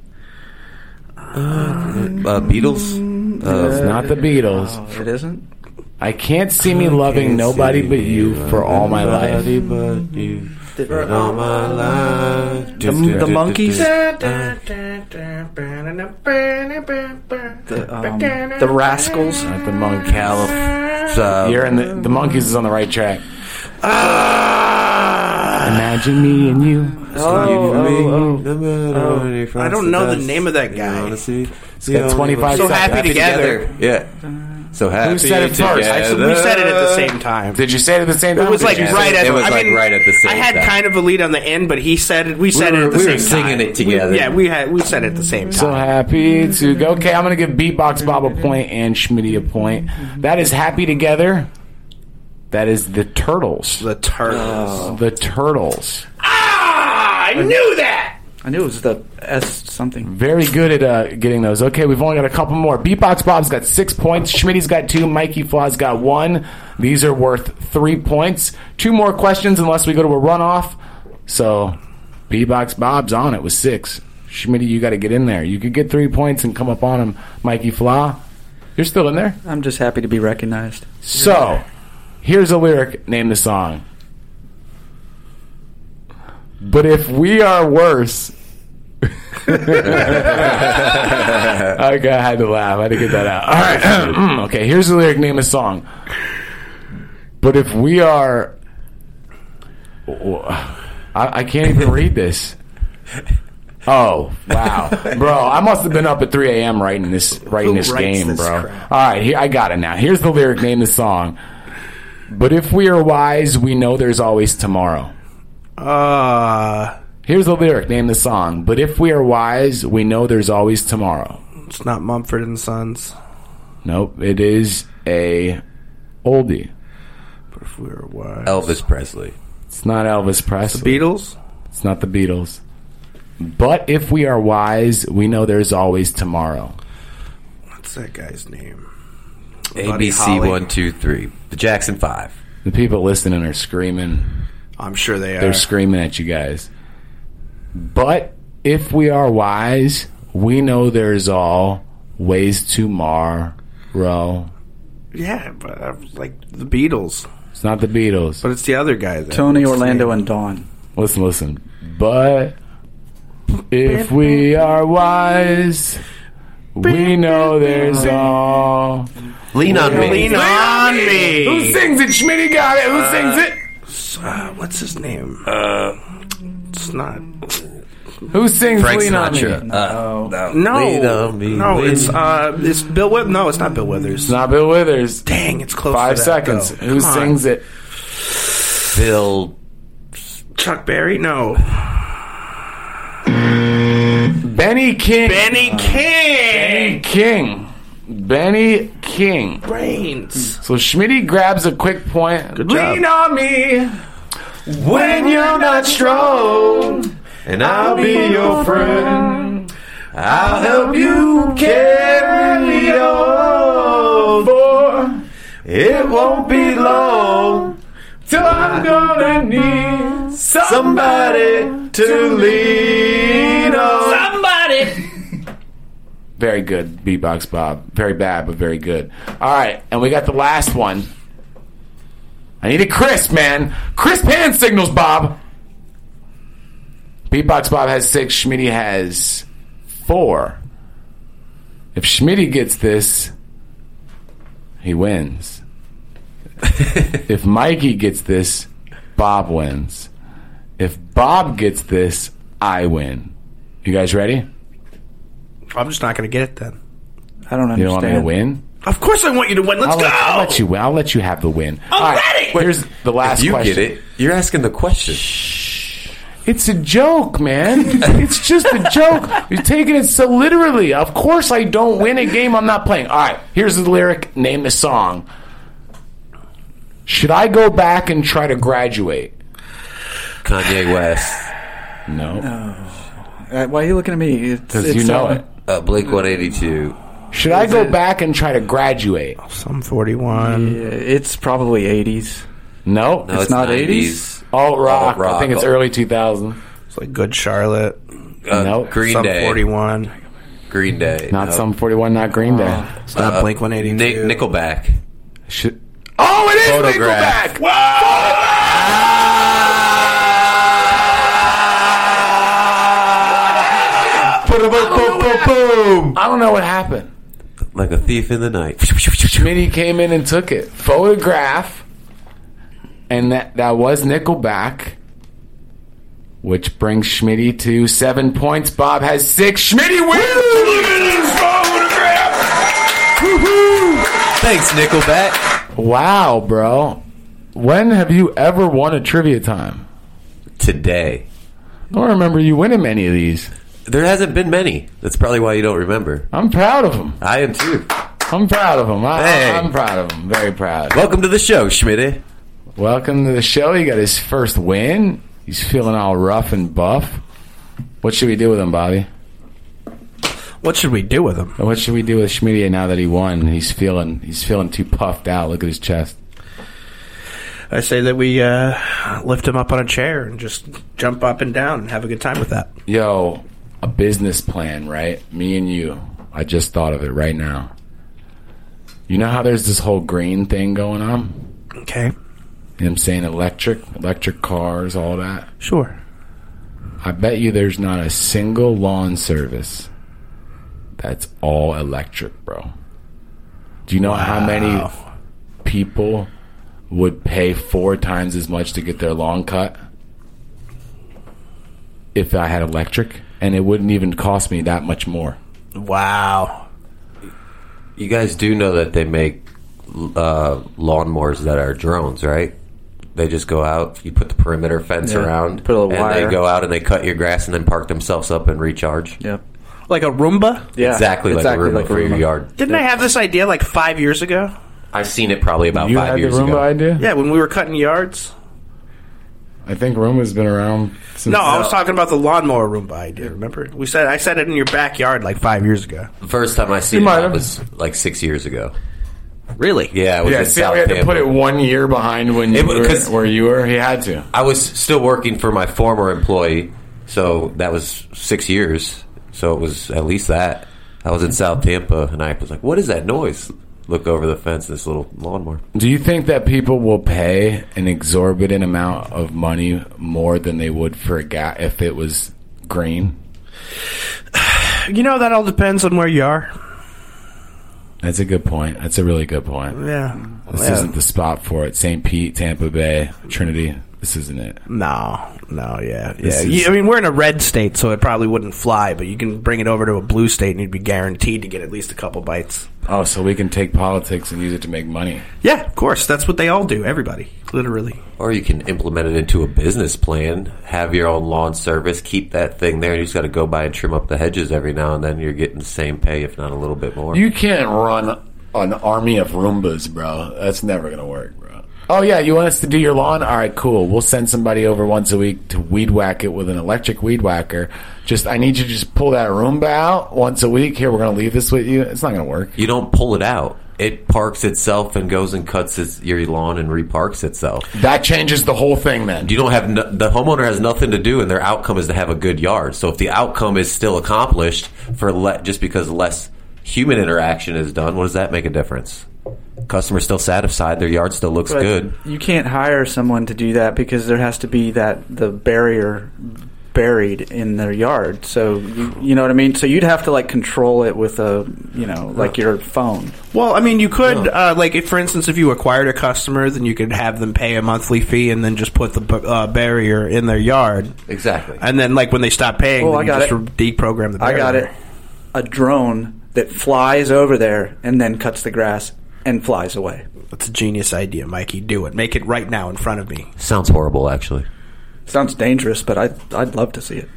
Uh, Beatles. Uh, It's not the Beatles. Oh, it isn't? I can't see me loving nobody but you for all my life. But you for all my life. The, the Monkees? The, um, the Rascals? Not the Monkees. Calif. Uh, You're in the the Monkees is on the right track. Imagine me and you. Oh, I don't know the name of that guy. It's got twenty-five So seconds. happy together. Yeah. So happy. Who said it first? together. I, we said it at the same time. Did you say it at the same time? It was like Did you right say at It was I like mean, right at the same I had time. kind of a lead on the end, but he said it. We said We it were- at the we same were singing time. it together. We, yeah, we had we said it at the same So time. happy to go. Okay, I'm going to give Beatbox Bob a point and Schmitty a point. That is Happy Together. That is the Turtles. The Turtles. The Turtles. Ah, I knew that. I knew it was the S something. Very good at uh, getting those. Okay, we've only got a couple more. Beatbox Bob's got six points. Schmitty's got two. Mikey Flaw's got one. These are worth three points. Two more questions unless we go to a runoff. So, Beatbox Bob's on it with six. Schmitty, you got to get in there. You could get three points and come up on him. Mikey Flaw, you're still in there? I'm just happy to be recognized. So, here's a lyric. Name the song. But if we are worse... okay, I had to laugh. I had to get that out. All right. Okay, here's the lyric. Name the song. But if we are... I, I can't even read this. Oh, wow. Bro, I must have been up at three a.m. writing this, writing Who this writes game, this bro. crap? All right, here, I got it now. Here's the lyric. Name the song. But if we are wise, we know there's always tomorrow. Uh, Here's the lyric. Name the song. But if we are wise, we know there's always tomorrow. it's not Mumford and Sons. Nope, it is a oldie. But if we were wise. Elvis Presley. It's not Elvis Presley. Beatles. It's not the Beatles. But if we are wise, we know there's always tomorrow. What's that guy's name? A Buddy B C Holly. one two three. The Jackson Five. The people listening are screaming. I'm sure they are. They're screaming at you guys. But if we are wise, we know there's all ways tomorrow. yeah, but I was like the Beatles. It's not the Beatles. But it's the other guy. That Tony, what's his Orlando, name? and Dawn. Listen, listen. But if we are wise, we know there's all. Lean on me. Lean on me. Who sings it? Schmitty got it. Who sings it? Uh, what's his name? Uh, it's not. Who sings Frank Lean on Me? Sinatra. Uh, no. No, Lean on me. no, Lean- it's uh, it's Bill Withers. No, it's not Bill Withers. It's not Bill Withers. Dang, it's close. Five to that, seconds. though. Who Come on. sings it? Bill. Chuck Berry? No. Benny King. Benny King. Benny King. Benny King. Brains. So Schmitty grabs a quick point. Good job. Lean on me when you're not strong, And I'll be your friend. I'll help you carry on. For it won't be long till I'm gonna need somebody to lean on. Somebody Very good, Beatbox Bob. Very bad, but very good. All right, and we got the last one. I need a crisp, man. Crisp hand signals, Bob. Beatbox Bob has six. Schmitty has four. If Schmitty gets this, he wins. If Mikey gets this, Bob wins. If Bob gets this, I win. You guys ready? I'm just not going to get it then. I don't understand. You don't want me to win? Of course I want you to win. Let's I'll go. let, I'll let you win. I'll let you have the win. I'm All right, ready. Here's the last If you question. get it, you're asking the question. It's a joke, man. It's just a joke. You're taking it so literally. Of course I don't win a game I'm not playing. All right, here's the lyric. Name the song. Should I go back and try to graduate? Kanye West. No. Uh, why are you looking at me? Because you know it. Uh, Blink one eighty-two. Should I go back and try to graduate? Some forty-one. Yeah, it's probably eighties. No. No, it's, not nineties. Alt rock. Alt rock. I think it's early two thousand. It's like Good Charlotte. Uh, Nope. Green Some Day. forty-one. Green Day. Not No. some forty-one, not Green Day. It's not Uh, Blink one eighty-two. Nick, Nickelback. Should, oh, it is Photograph. Nickelback! Boom! I don't know what happened. Like a thief in the night. Schmitty came in and took it. Photograph. And that, that was Nickelback. Which brings Schmitty to seven points. Bob has six. Schmitty wins! Photograph! Woohoo! Thanks, Nickelback. Wow, bro. When have you ever won a trivia time? Today. I don't remember you winning many of these. There hasn't been many. That's probably why you don't remember. I'm proud of him. I am too. I'm proud of him. I, Hey. I'm proud of him. Very proud. Welcome to the show, Schmitty. Welcome to the show. He got his first win. He's feeling all rough and buff. What should we do with him, Bobby? What should we do with him? What should we do with Schmitty now that he won? He's feeling he's feeling too puffed out. Look at his chest. I say that we uh, lift him up on a chair and just jump up and down and have a good time with that. Yo, a business plan, right? Me and you. I just thought of it right now. You know how there's this whole green thing going on? Okay. You know what I'm saying? Electric, electric cars, all that. Sure. I bet you there's not a single lawn service that's all electric, bro. Do you know how many people would pay four times as much to get their lawn cut if I had electric? And it wouldn't even cost me that much more. Wow. You guys do know that they make uh, lawnmowers that are drones, right? They just go out, you put the perimeter fence Yeah, around, put a little and wire. they go out and they cut your grass and then park themselves up and recharge. Yep. Like a Roomba? Yeah. Exactly, like a Roomba for your yard. Didn't I have this idea like five years ago? I've seen it probably about You five had years the Roomba ago. idea? Yeah, when we were cutting yards. I think Roomba's been around since... No, I was talking about the lawnmower Roomba idea, remember? We said I said it in your backyard like five years ago. The first time I seen You it might I have. was like six years ago. Really? Yeah, it was Yeah, in see, South we had to Tampa. put it one year behind when you It- were, 'cause- where you were. He had to. I was still working for my former employee, so that was six years. So it was at least that. I was in South Tampa, and I was like, what is that noise? Look over the fence, this little lawnmower. Do you think that people will pay an exorbitant amount of money more than they would for a gas if it was green? You know, that all depends on where you are. That's a good point. That's a really good point. Yeah. This Yeah. isn't the spot for it. Saint Pete, Tampa Bay, Trinity. This isn't it. No, no, yeah, yeah. This is- You- I mean, we're in a red state, so it probably wouldn't fly. But you can bring it over to a blue state, and you'd be guaranteed to get at least a couple bites. Oh, so we can take politics and use it to make money. Yeah, of course. That's what they all do. Everybody, literally. Or you can implement it into a business plan, have your own lawn service, keep that thing there, and you just got to go by and trim up the hedges every now and then. You're getting the same pay, if not a little bit more. You can't run an army of Roombas, bro. That's never going to work, bro. Oh, yeah, you want us to do your lawn? All right, cool. We'll send somebody over once a week to weed whack it with an electric weed whacker. Just, I need you to just pull that Roomba out once a week. Here, we're going to leave this with you. It's not going to work. You don't pull it out. it parks itself and goes and cuts its, your lawn and reparks itself. That changes the whole thing then. You don't have no, the homeowner has nothing to do, and their outcome is to have a good yard. So if the outcome is still accomplished for le- just because less human interaction is done, what does that make a difference? Customer's still satisfied. Their yard still looks But good. You can't hire someone to do that because there has to be that the barrier buried in their yard. So you, you know what I mean. So you'd have to like control it with a you know like your phone. Well, I mean, you could uh, like if, for instance, if you acquired a customer, then you could have them pay a monthly fee and then just put the uh, barrier in their yard. Exactly. And then, like when they stop paying, Oh, then I you got just it. deprogram the I barrier. got it. A drone that flies over there and then cuts the grass and flies away. That's a genius idea, Mikey. Do it. Make it right now in front of me. Sounds horrible, actually. Sounds dangerous, but I I'd love to see it.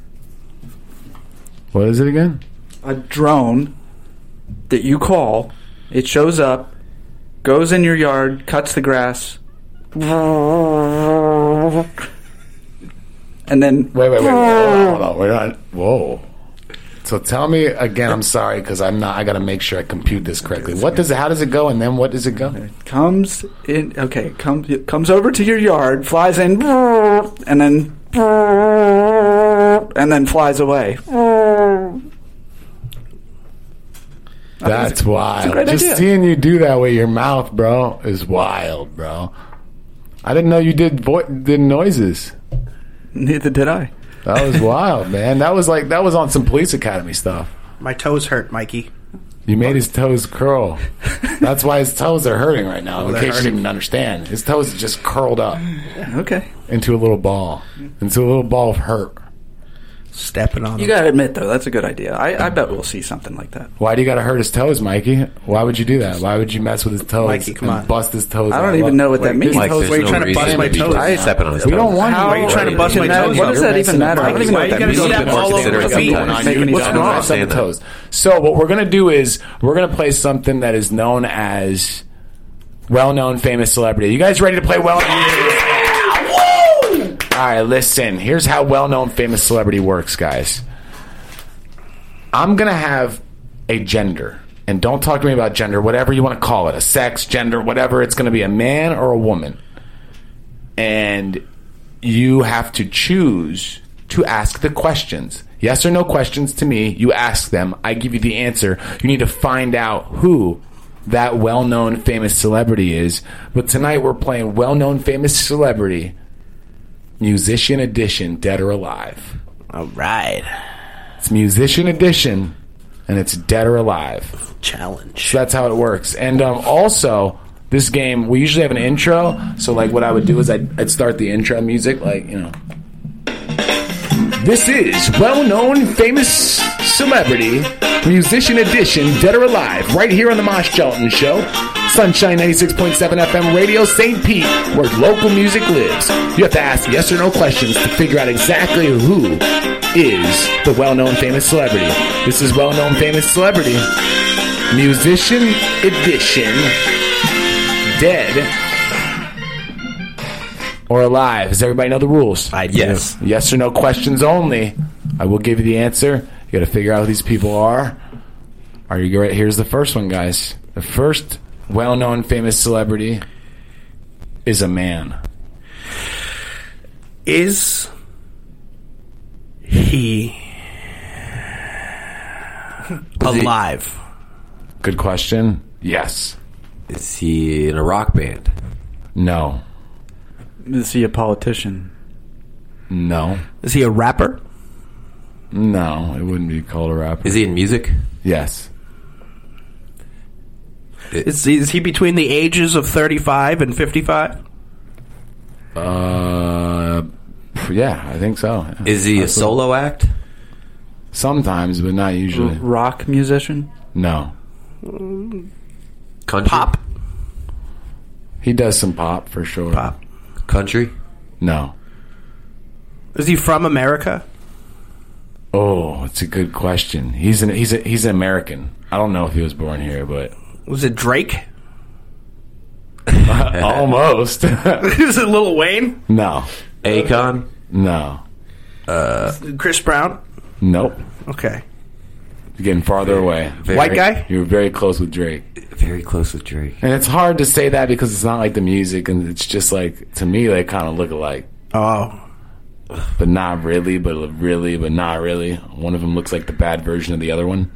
What is it again? A drone that you call, it shows up, goes in your yard, cuts the grass, and then Wait, wait, wait. Hold on, hold on. We're not. Whoa. So tell me again. I'm sorry because I'm not. I got to make sure I compute this correctly. What does it? How does it go? And then what does it go? comes in. Okay, comes it comes over to your yard, flies in, and then and then flies away. That's wild. great Just idea. seeing you do that with your mouth, bro, is wild, bro. I didn't know you did vo- did noises. Neither did I. That was wild, man. That was like that was on some police academy stuff. My toes hurt, Mikey. You made his toes curl. That's why his toes are hurting right now. In they're case you hurting. didn't understand, his toes just curled up Okay. into a little ball, into a little ball of hurt. Stepping on You them. gotta admit, though, that's a good idea. I, I bet we'll see something like that. Why do you got to hurt his toes, Mikey? Why would you do that? Why would you mess with his toes Mikey, come and on. bust his toes? I don't out? even know what that Wait, means. his Like, toes- there's Why are you no trying to reason bust my to be toes? stepping on his We toes. don't want How- you. Why are you trying to bust my Can that- toes What up? does that even matter? I don't even know Why what you that gotta means. step Doesn't all over make the any feet? sense. Make any What's sense. wrong? understand Some that. toes. So what we're gonna do is we're gonna play something that is known as well-known famous celebrity. You guys ready to play well? Woo! All right, listen. Here's how well-known famous celebrity works, guys. I'm gonna have a gender, and don't talk to me about gender, whatever you want to call it, a sex, gender, whatever. It's gonna be a man or a woman, and you have to choose to ask the questions. Yes or no questions to me. You ask them. I give you the answer. You need to find out who that well-known famous celebrity is. But tonight we're playing well-known famous celebrity, musician edition, dead or alive. All right. It's musician edition, and it's dead or alive. Challenge. So that's how it works. And um, also, this game, we usually have an intro. So, like, what I would do is I'd, I'd start the intro music, like, you know. This is well-known famous celebrity, musician edition, dead or alive, right here on the Mosh Shelton Show. Sunshine ninety-six point seven F M radio, Saint Pete, where local music lives. You have to ask yes or no questions to figure out exactly who is the well-known famous celebrity. This is well-known famous celebrity, musician edition, dead or alive. Does everybody know the rules? I do. Yes. Yes or no questions only. I will give you the answer. You got to figure out who these people are. Are you ready? Here's the first one, guys. The first well-known famous celebrity is a man. Is he alive? Good question. Yes. Is he in a rock band? No. Is he a politician? No. Is he a rapper? No. It wouldn't be called a rapper. Is he in music? Yes. Is, is he between the ages of thirty-five and fifty-five? Uh, yeah, I think so. Yeah. Is he a solo act? Sometimes, but not usually. Rock musician? No. Country? Pop? He does some pop for sure. Pop. Country? No. Is he from America? Oh, it's a good question. He's an he's a, he's an American. I don't know if he was born here, but Was it Drake? almost. Is it Lil Wayne? No. Akon? No. Chris Brown? Nope. Okay. You're getting farther away. Very- White guy? You were very close with Drake. Very close with Drake. And it's hard to say that because it's not like the music, and it's just like, to me, they kind of look alike. Oh. But not really, but really, but not really. One of them looks like the bad version of the other one.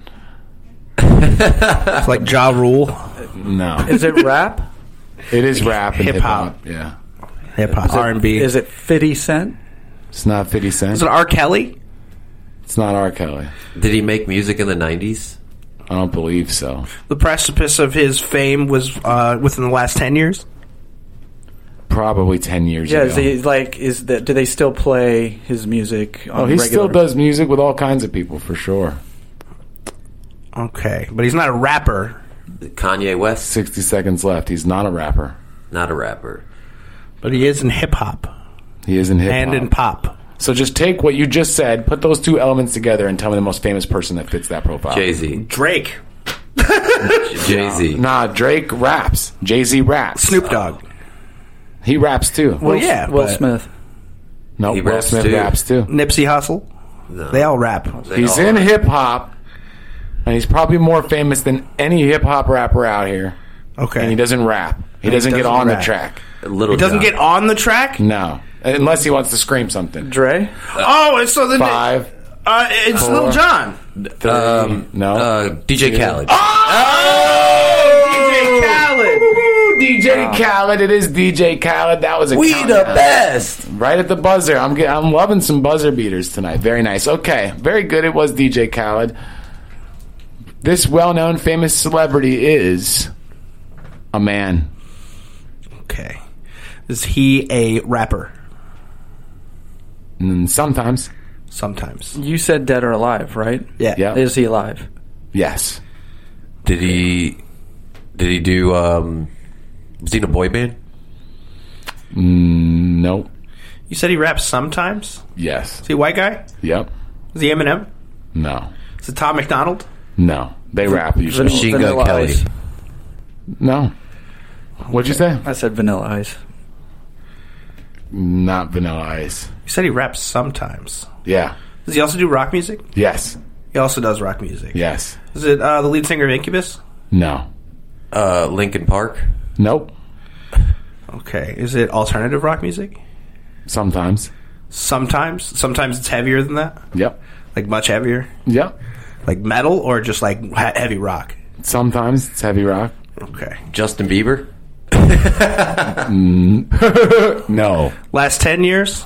It's like Ja Rule. No. Is it rap? It is rap and Hip-hop. hip-hop. Yeah. Hip-hop. R and B. Is it fifty Cent? It's not fifty Cent. Is it R. Kelly? It's not R. Kelly. Did he make music in the nineties? I don't believe so. The precipice of his fame was uh, within the last ten years? Probably ten years Yeah, ago. is he like is that? Do they still play his music? On oh, he regular? still does music with all kinds of people, for sure. Okay. But he's not a rapper. Kanye West? sixty seconds left. He's not a rapper. Not a rapper. But he is in hip-hop. He is in hip-hop. And in pop. So just take what you just said, put those two elements together, and tell me the most famous person that fits that profile. Jay-Z. Drake. Jay-Z. Nah, Drake raps. Jay-Z raps. Snoop Dogg. He raps too. Well, yeah. Will but Smith. No, He Will raps Smith too. raps too. Nipsey Hussle. No. They all rap. They He's all in rap. hip-hop, and he's probably more famous than any hip-hop rapper out here. Okay. And he doesn't rap. He And he doesn't get doesn't on rap. the track. Little He doesn't John. get on the track? No. Unless he wants to scream something. Dre. Oh, and so then Five. uh, it's four. Lil Jon. Three. Um, no. Uh, D J Two. Khaled. Oh, D J Khaled. Ooh, D J Khaled. It is D J Khaled. That was a We the countdown. best. Right at the buzzer. I'm get, I'm loving some buzzer beaters tonight. Very nice. Okay, very good. It was D J Khaled. This well-known, famous celebrity is a man. Okay. Is he a rapper? Mm, sometimes, Sometimes. You said dead or alive, right? Yeah. Yeah. Is he alive? yes. Did he? Did he do? Um, was he in a boy band? Mm, nope. You said he raps sometimes? Yes. Is he a white guy? Yep. Is he Eminem? No. Is it Tom McDonald? No. They rap usually. Vanilla- Machine Gun Vanilla Kelly. Ice. No. What'd you say? I said Vanilla Ice. Not Vanilla Ice. You said he raps sometimes. Yeah. Does he also do rock music? Yes. He also does rock music. Yes. Is it uh, the lead singer of Incubus? No. Uh, Linkin Park. Nope. Okay. Is it alternative rock music? Sometimes. Sometimes. Sometimes it's heavier than that? Yep. Like much heavier? Yep. Like metal or just like he- heavy rock? Sometimes it's heavy rock. Okay. Justin Bieber. No. Last ten years?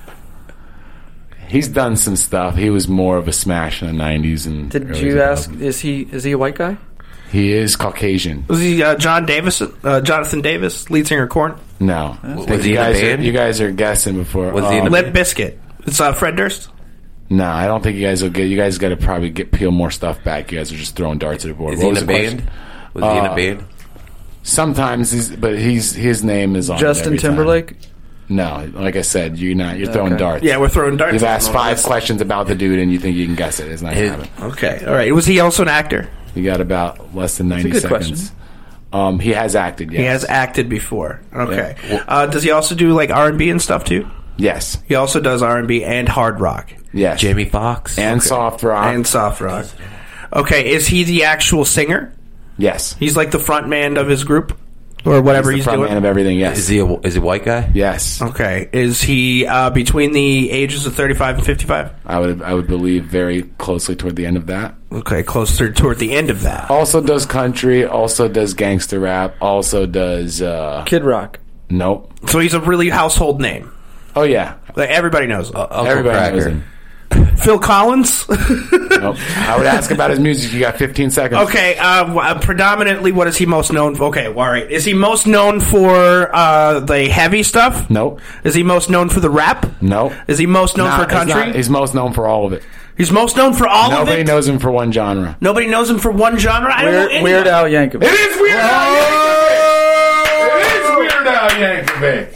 He's done some stuff. He was more of a smash in the nineties and Did early you ask? two thousands. Is he is he a white guy? He is Caucasian. Was he uh, John Davis? Uh, Jonathan Davis, lead singer of Korn? No. Was he you in a guys band? Are, you guys are guessing before. Was he in a Um, Limp Bizkit. It's uh, Fred Durst? No, I don't think you guys will get. You guys got to probably get peel more stuff back. You guys are just throwing darts at the board. Is What he in was a the band? question? Was he in a Uh, band? Sometimes, he's, but he's his name is on. it Justin every time. Timberlake. No, like I said, you're not. You're throwing Okay. darts. Yeah, we're throwing darts. You've at asked him on five this. questions about the dude, and you think you can guess it. It's not His- happening. Okay, all right. Was he also an actor? You got about less than ninety good seconds. question. Um, he has acted. Yes. He has acted before. Okay. Yeah. Uh, does he also do like R and B and stuff too? Yes. He also does R and B and hard rock Yes. Jamie Foxx. and soft rock. and soft rock. Okay, is he the actual singer? yes. He's like the front man of his group or whatever He's he's, the front doing. man of everything. Yes. Is he a, is he a white guy? yes. Okay, is he uh, between the ages of thirty-five and fifty-five? I would. I would believe very closely toward the end of that. Okay, closer toward the end of that. Also does country. Also does gangster rap. Also does. uh Kid Rock. Nope. So he's a really household name. Oh yeah. Like everybody knows him. Uncle Everybody knows Cracker. him. Phil Collins. Nope. I would ask about his music. You got fifteen seconds. Okay, uh, w- uh, predominantly, what is he most known for? Okay, well, all right. Is he most known for uh, the heavy stuff? Nope. Is he most known for the rap? Nope. Is he most known Nah, for it's country? not- He's most known for all of it. He's most known for all Nobody of it? knows him for one genre. Nobody knows him for one genre? I don't know Weird, anyone. Weird Al Yankovic. It is Weird Al Yankovic. It is Weird Al Yankovic.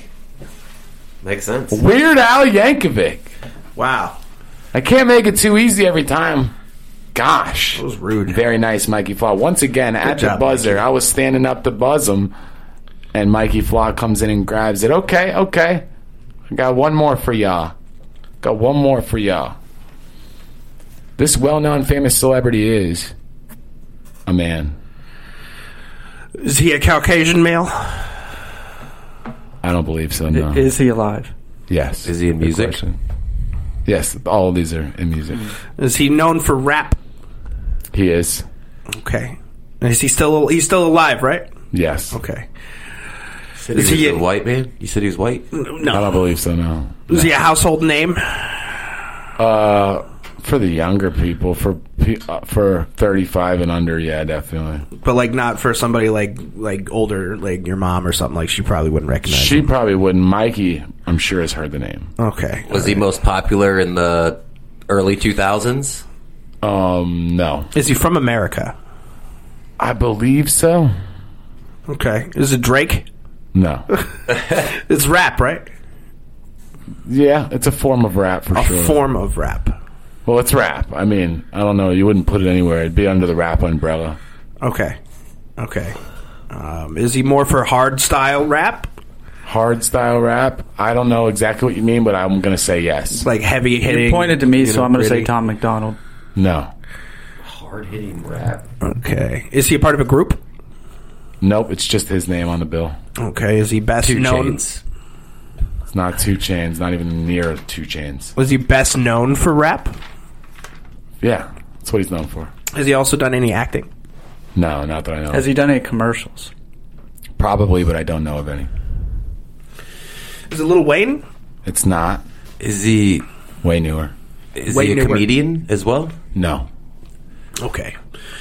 Makes sense. Weird Al Yankovic. Wow. I can't make it too easy every time. Gosh. That was rude. Very nice, Mikey Flaw. Once again, at job, the buzzer, Mikey. I was standing up to buzz him, and Mikey Flaw comes in and grabs it. Okay, okay. I got one more for y'all. Got one more for y'all. This well-known famous celebrity is a man. Is he a Caucasian male? I don't believe so, no. Is he alive? Yes. Is he in Good music? question. Yes, all of these are in music. Is he known for rap? He is. Okay. Is he still he's still alive, right? Yes. Okay. Said Is he was he a a- white man? You said he was white? No. I don't believe so, no. Is he a household name? Uh, for the younger people, for pe- uh, for thirty-five and under, yeah, definitely. But like not for somebody like like older, like your mom or something. Like she probably wouldn't recognize She him. probably wouldn't. Mikey, I'm sure, has heard the name. Okay. Was he most popular in the early two thousands? Um, no. Is he from America? I believe so. Okay. Is it Drake? No. It's rap, right? Yeah, it's a form of rap for A sure. form of rap. Well, it's rap. I mean, I don't know. You wouldn't put it anywhere. It'd be under the rap umbrella. Okay. Okay. Um, is he more for hard style rap? Hard style rap? I don't know exactly what you mean, but I'm going to say yes. Like heavy hitting? You pointed to me, you so know, I'm going to say gritty? Tom McDonald. No. Hard hitting rap. Okay. Is he a part of a group? Nope, it's just his name on the bill. Okay. Is he best Two known? Chains. It's not Two Chains, not even near Two Chains. Was he best known for rap? Yeah, that's what he's known for. Has he also done any acting? No, not that I know. Has he done any commercials? Probably, but I don't know of any. Is it Lil Wayne? It's not. Is he Way newer. is Way he a newer. comedian as well? No. Okay.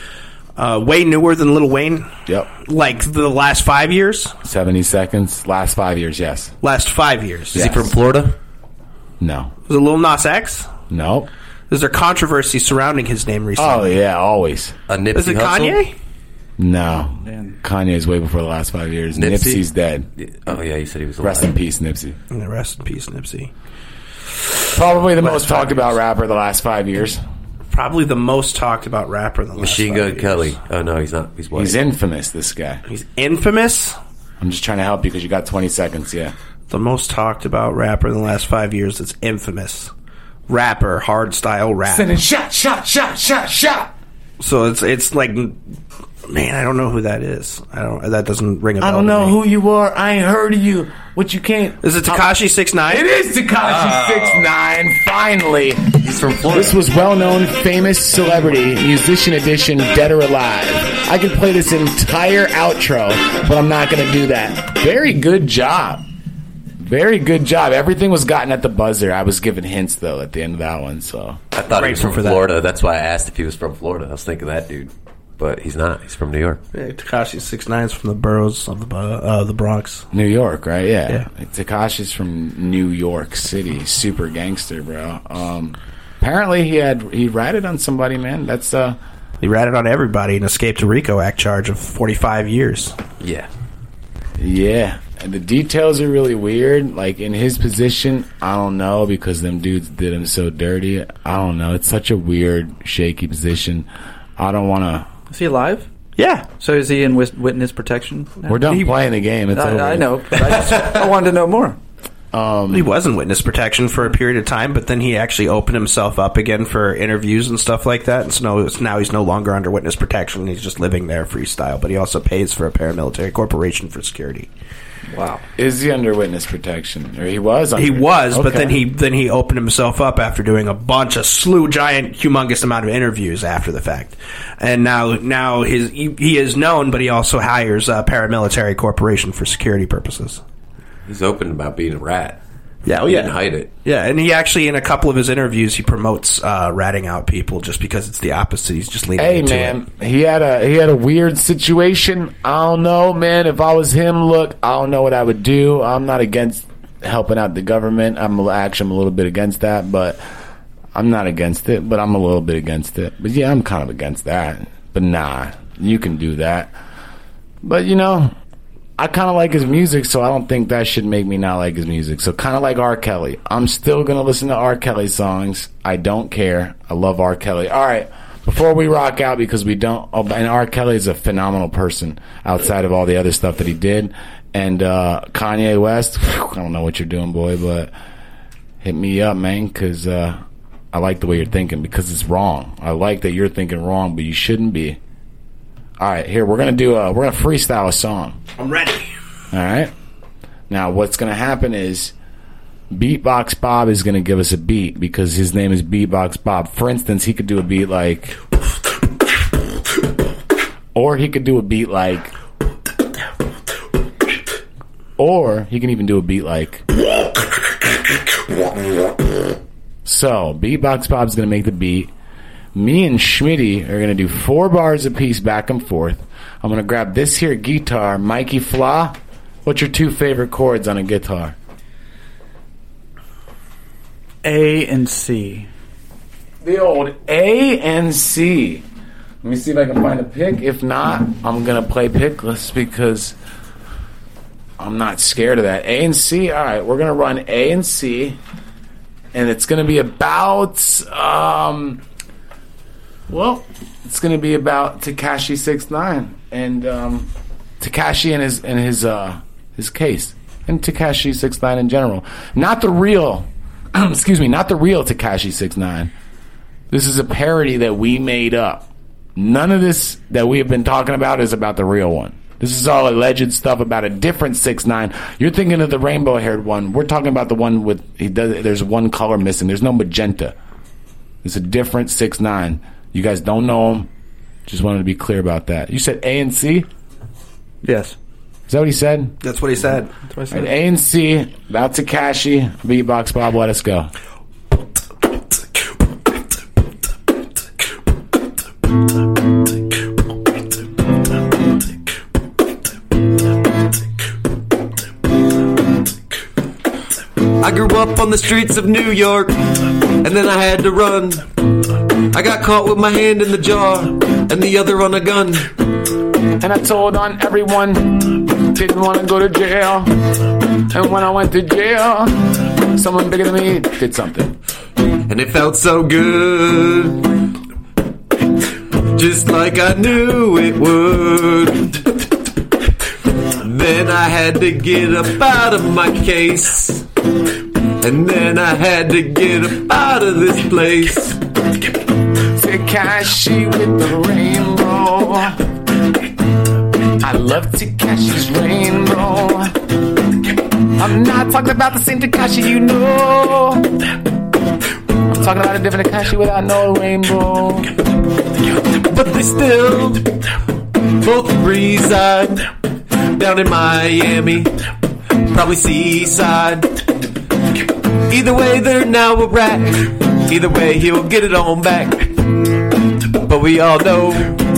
Uh, way newer than Lil Wayne? Yep. Like the last five years? seventy seconds. Last five years, yes. Last five years. Is Yes. he from Florida? No. Was it Lil Nas X? Nope. Is there controversy surrounding his name recently? Oh, yeah, always. A Nipsey Is it Hussle? Kanye? No. Man. Kanye's way before the last five years. Nipsey? Nipsey's dead. Oh yeah, you said he was alive. Rest in peace, Nipsey. Yeah, rest in peace, Nipsey. Probably the Last most five talked about years. rapper the last five years. Probably the most talked about rapper in the last Machine five Gun years. Kelly. Oh no, he's not. He's white. He's infamous, this guy. He's infamous. I'm just trying to help you because you got twenty seconds, yeah. The most talked about rapper in the last five years that's infamous. Rapper, hard style rap. Sending shot, shot, shot, shot, shot. So it's it's like, man, I don't know who that is. I don't. That doesn't ring a bell. I don't to know me. who you are. I ain't heard of you. What you can't. Is it Tekashi six nine? It is Tekashi six nine. Finally. He's from Florida. This was well-known, famous celebrity, musician edition, Dead or Alive. I could play this entire outro, but I'm not going to do that. Very good job. Very good job. Everything was gotten at the buzzer. I was given hints, though, at the end of that one, so. I thought he was Grateful from for that. Florida. That's why I asked if he was from Florida. I was thinking that dude, but he's not. He's from New York. Yeah, Tekashi six nine is from the boroughs of the uh, the Bronx. New York, right? Yeah. Yeah. Tekashi's from New York City. Super gangster, bro. Um, apparently, he had he ratted on somebody, man. That's uh. He ratted on everybody and escaped a RICO Act charge of forty five years. Yeah. Yeah, and the details are really weird. Like, in his position, I don't know, because them dudes did him so dirty. I don't know. It's such a weird, shaky position. I don't want to... Is he alive? Yeah. So is he in wis- witness protection? now? We're done He- playing the game. It's over. I, I know. But I, just, I wanted to know more. He was in witness protection for a period of time, but then he actually opened himself up again for interviews and stuff like that. And so now, it's- now he's no longer under witness protection. He's just living there freestyle, but he also pays for a paramilitary corporation for security. Wow. Is he under witness protection? Or he was under He was, but Okay. then he then he opened himself up after doing a bunch of slew giant, humongous amount of interviews after the fact, and now now his he, he is known, but he also hires a paramilitary corporation for security purposes. He's open about being a rat. Yeah, oh He yeah, didn't hide it. yeah, and he actually in a couple of his interviews he promotes uh, ratting out people just because it's the opposite. He's just leaning Hey into man, it. he had a he had a weird situation. I don't know, man. If I was him, look, I don't know what I would do. I'm not against helping out the government. I'm a- actually I'm a little bit against that, but I'm not against it. But I'm a little bit against it. But yeah, I'm kind of against that. But nah, you can do that. But you know, I kind of like his music, so I don't think that should make me not like his music. So kind of like R. Kelly. I'm still going to listen to R. Kelly songs. I don't care. I love R. Kelly. All right, before we rock out, because we don't... Oh, and R. Kelly is a phenomenal person outside of all the other stuff that he did. And uh, Kanye West, I don't know what you're doing, boy, but hit me up, man, because uh, I like the way you're thinking because it's wrong. I like that you're thinking wrong, but you shouldn't be. All right, here we're gonna do a we're gonna freestyle a song. I'm ready. All right. Now what's gonna happen is Beatbox Bob is gonna give us a beat because his name is Beatbox Bob. For instance, he could do a beat like, or he could do a beat like, or he can even do a beat like. So Beatbox Bob's gonna make the beat. Me and Schmitty are going to do four bars apiece back and forth. I'm going to grab this here guitar. Mikey Flaw, what's your two favorite chords on a guitar? A and C. The old A and C. Let me see if I can find a pick. If not, I'm going to play pickless because I'm not scared of that. A and C. All right, we're going to run A and C. And it's going to be about... Um, Well, it's going to be about Tekashi six nine and um, Tekashi and his and his uh, his case, and Tekashi six nine in general. Not the real, excuse me, not the real Tekashi six nine. This is a parody that we made up. None of this that we have been talking about is about the real one. This is all alleged stuff about a different six nine. You're thinking of the rainbow-haired one. We're talking about the one with he does. There's one color missing. There's no magenta. It's a different six nine. You guys don't know him. Just wanted to be clear about that. You said A and C? Yes. Is that what he said? That's what he said. That's what I said. Right, A and C, about Tekashi, Beatbox Bob, let us go. I grew up on the streets of New York, and then I had to run. I got caught with my hand in the jar and the other on a gun. And I told on everyone, didn't want to go to jail. And when I went to jail, someone bigger than me did something. And it felt so good, just like I knew it would. Then I had to get up out of my case, and then I had to get up out of this place. Tekashi with the rainbow. I love Tekashi's rainbow. I'm not talking about the same Tekashi you know. I'm talking about a different Tekashi without no rainbow. But they still both reside down in Miami, probably seaside. Either way, they're now a rat. Either way, he'll get it on back. But we all know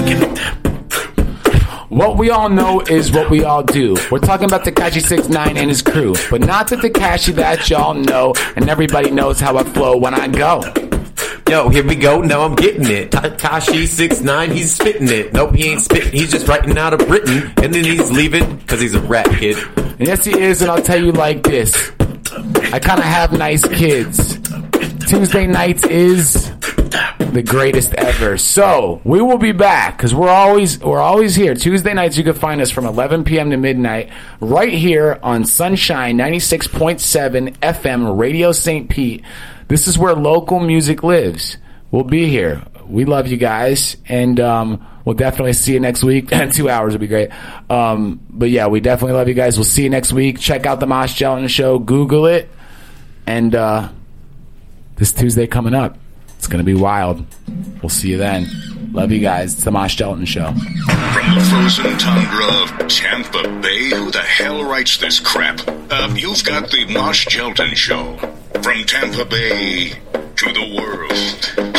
what we all know is what we all do. We're talking about Tekashi six nine and his crew, but not the Tekashi that y'all know, and everybody knows how I flow when I go. Yo, here we go, now I'm getting it. Tekashi six nine, he's spitting it. Nope, he ain't spitting, he's just writing out a Britain, and then he's leaving, cause he's a rat kid. And yes, he is, and I'll tell you like this. I kinda have nice kids. Tuesday nights is the greatest ever. So we will be back because we're always we're always here. Tuesday nights you can find us from eleven p.m. to midnight right here on Sunshine ninety-six point seven F M Radio Saint Pete. This is where local music lives. We'll be here. We love you guys, and um, we'll definitely see you next week. Two hours would be great. Um, but yeah, we definitely love you guys. We'll see you next week. Check out the Mosh Gelatin Show. Google it, and uh, this Tuesday coming up. It's going to be wild. We'll see you then. Love you guys. It's the Mosh Gelatin Show. From the frozen tundra of Tampa Bay, who the hell writes this crap? Uh, you've got the Mosh Gelatin Show. From Tampa Bay to the world.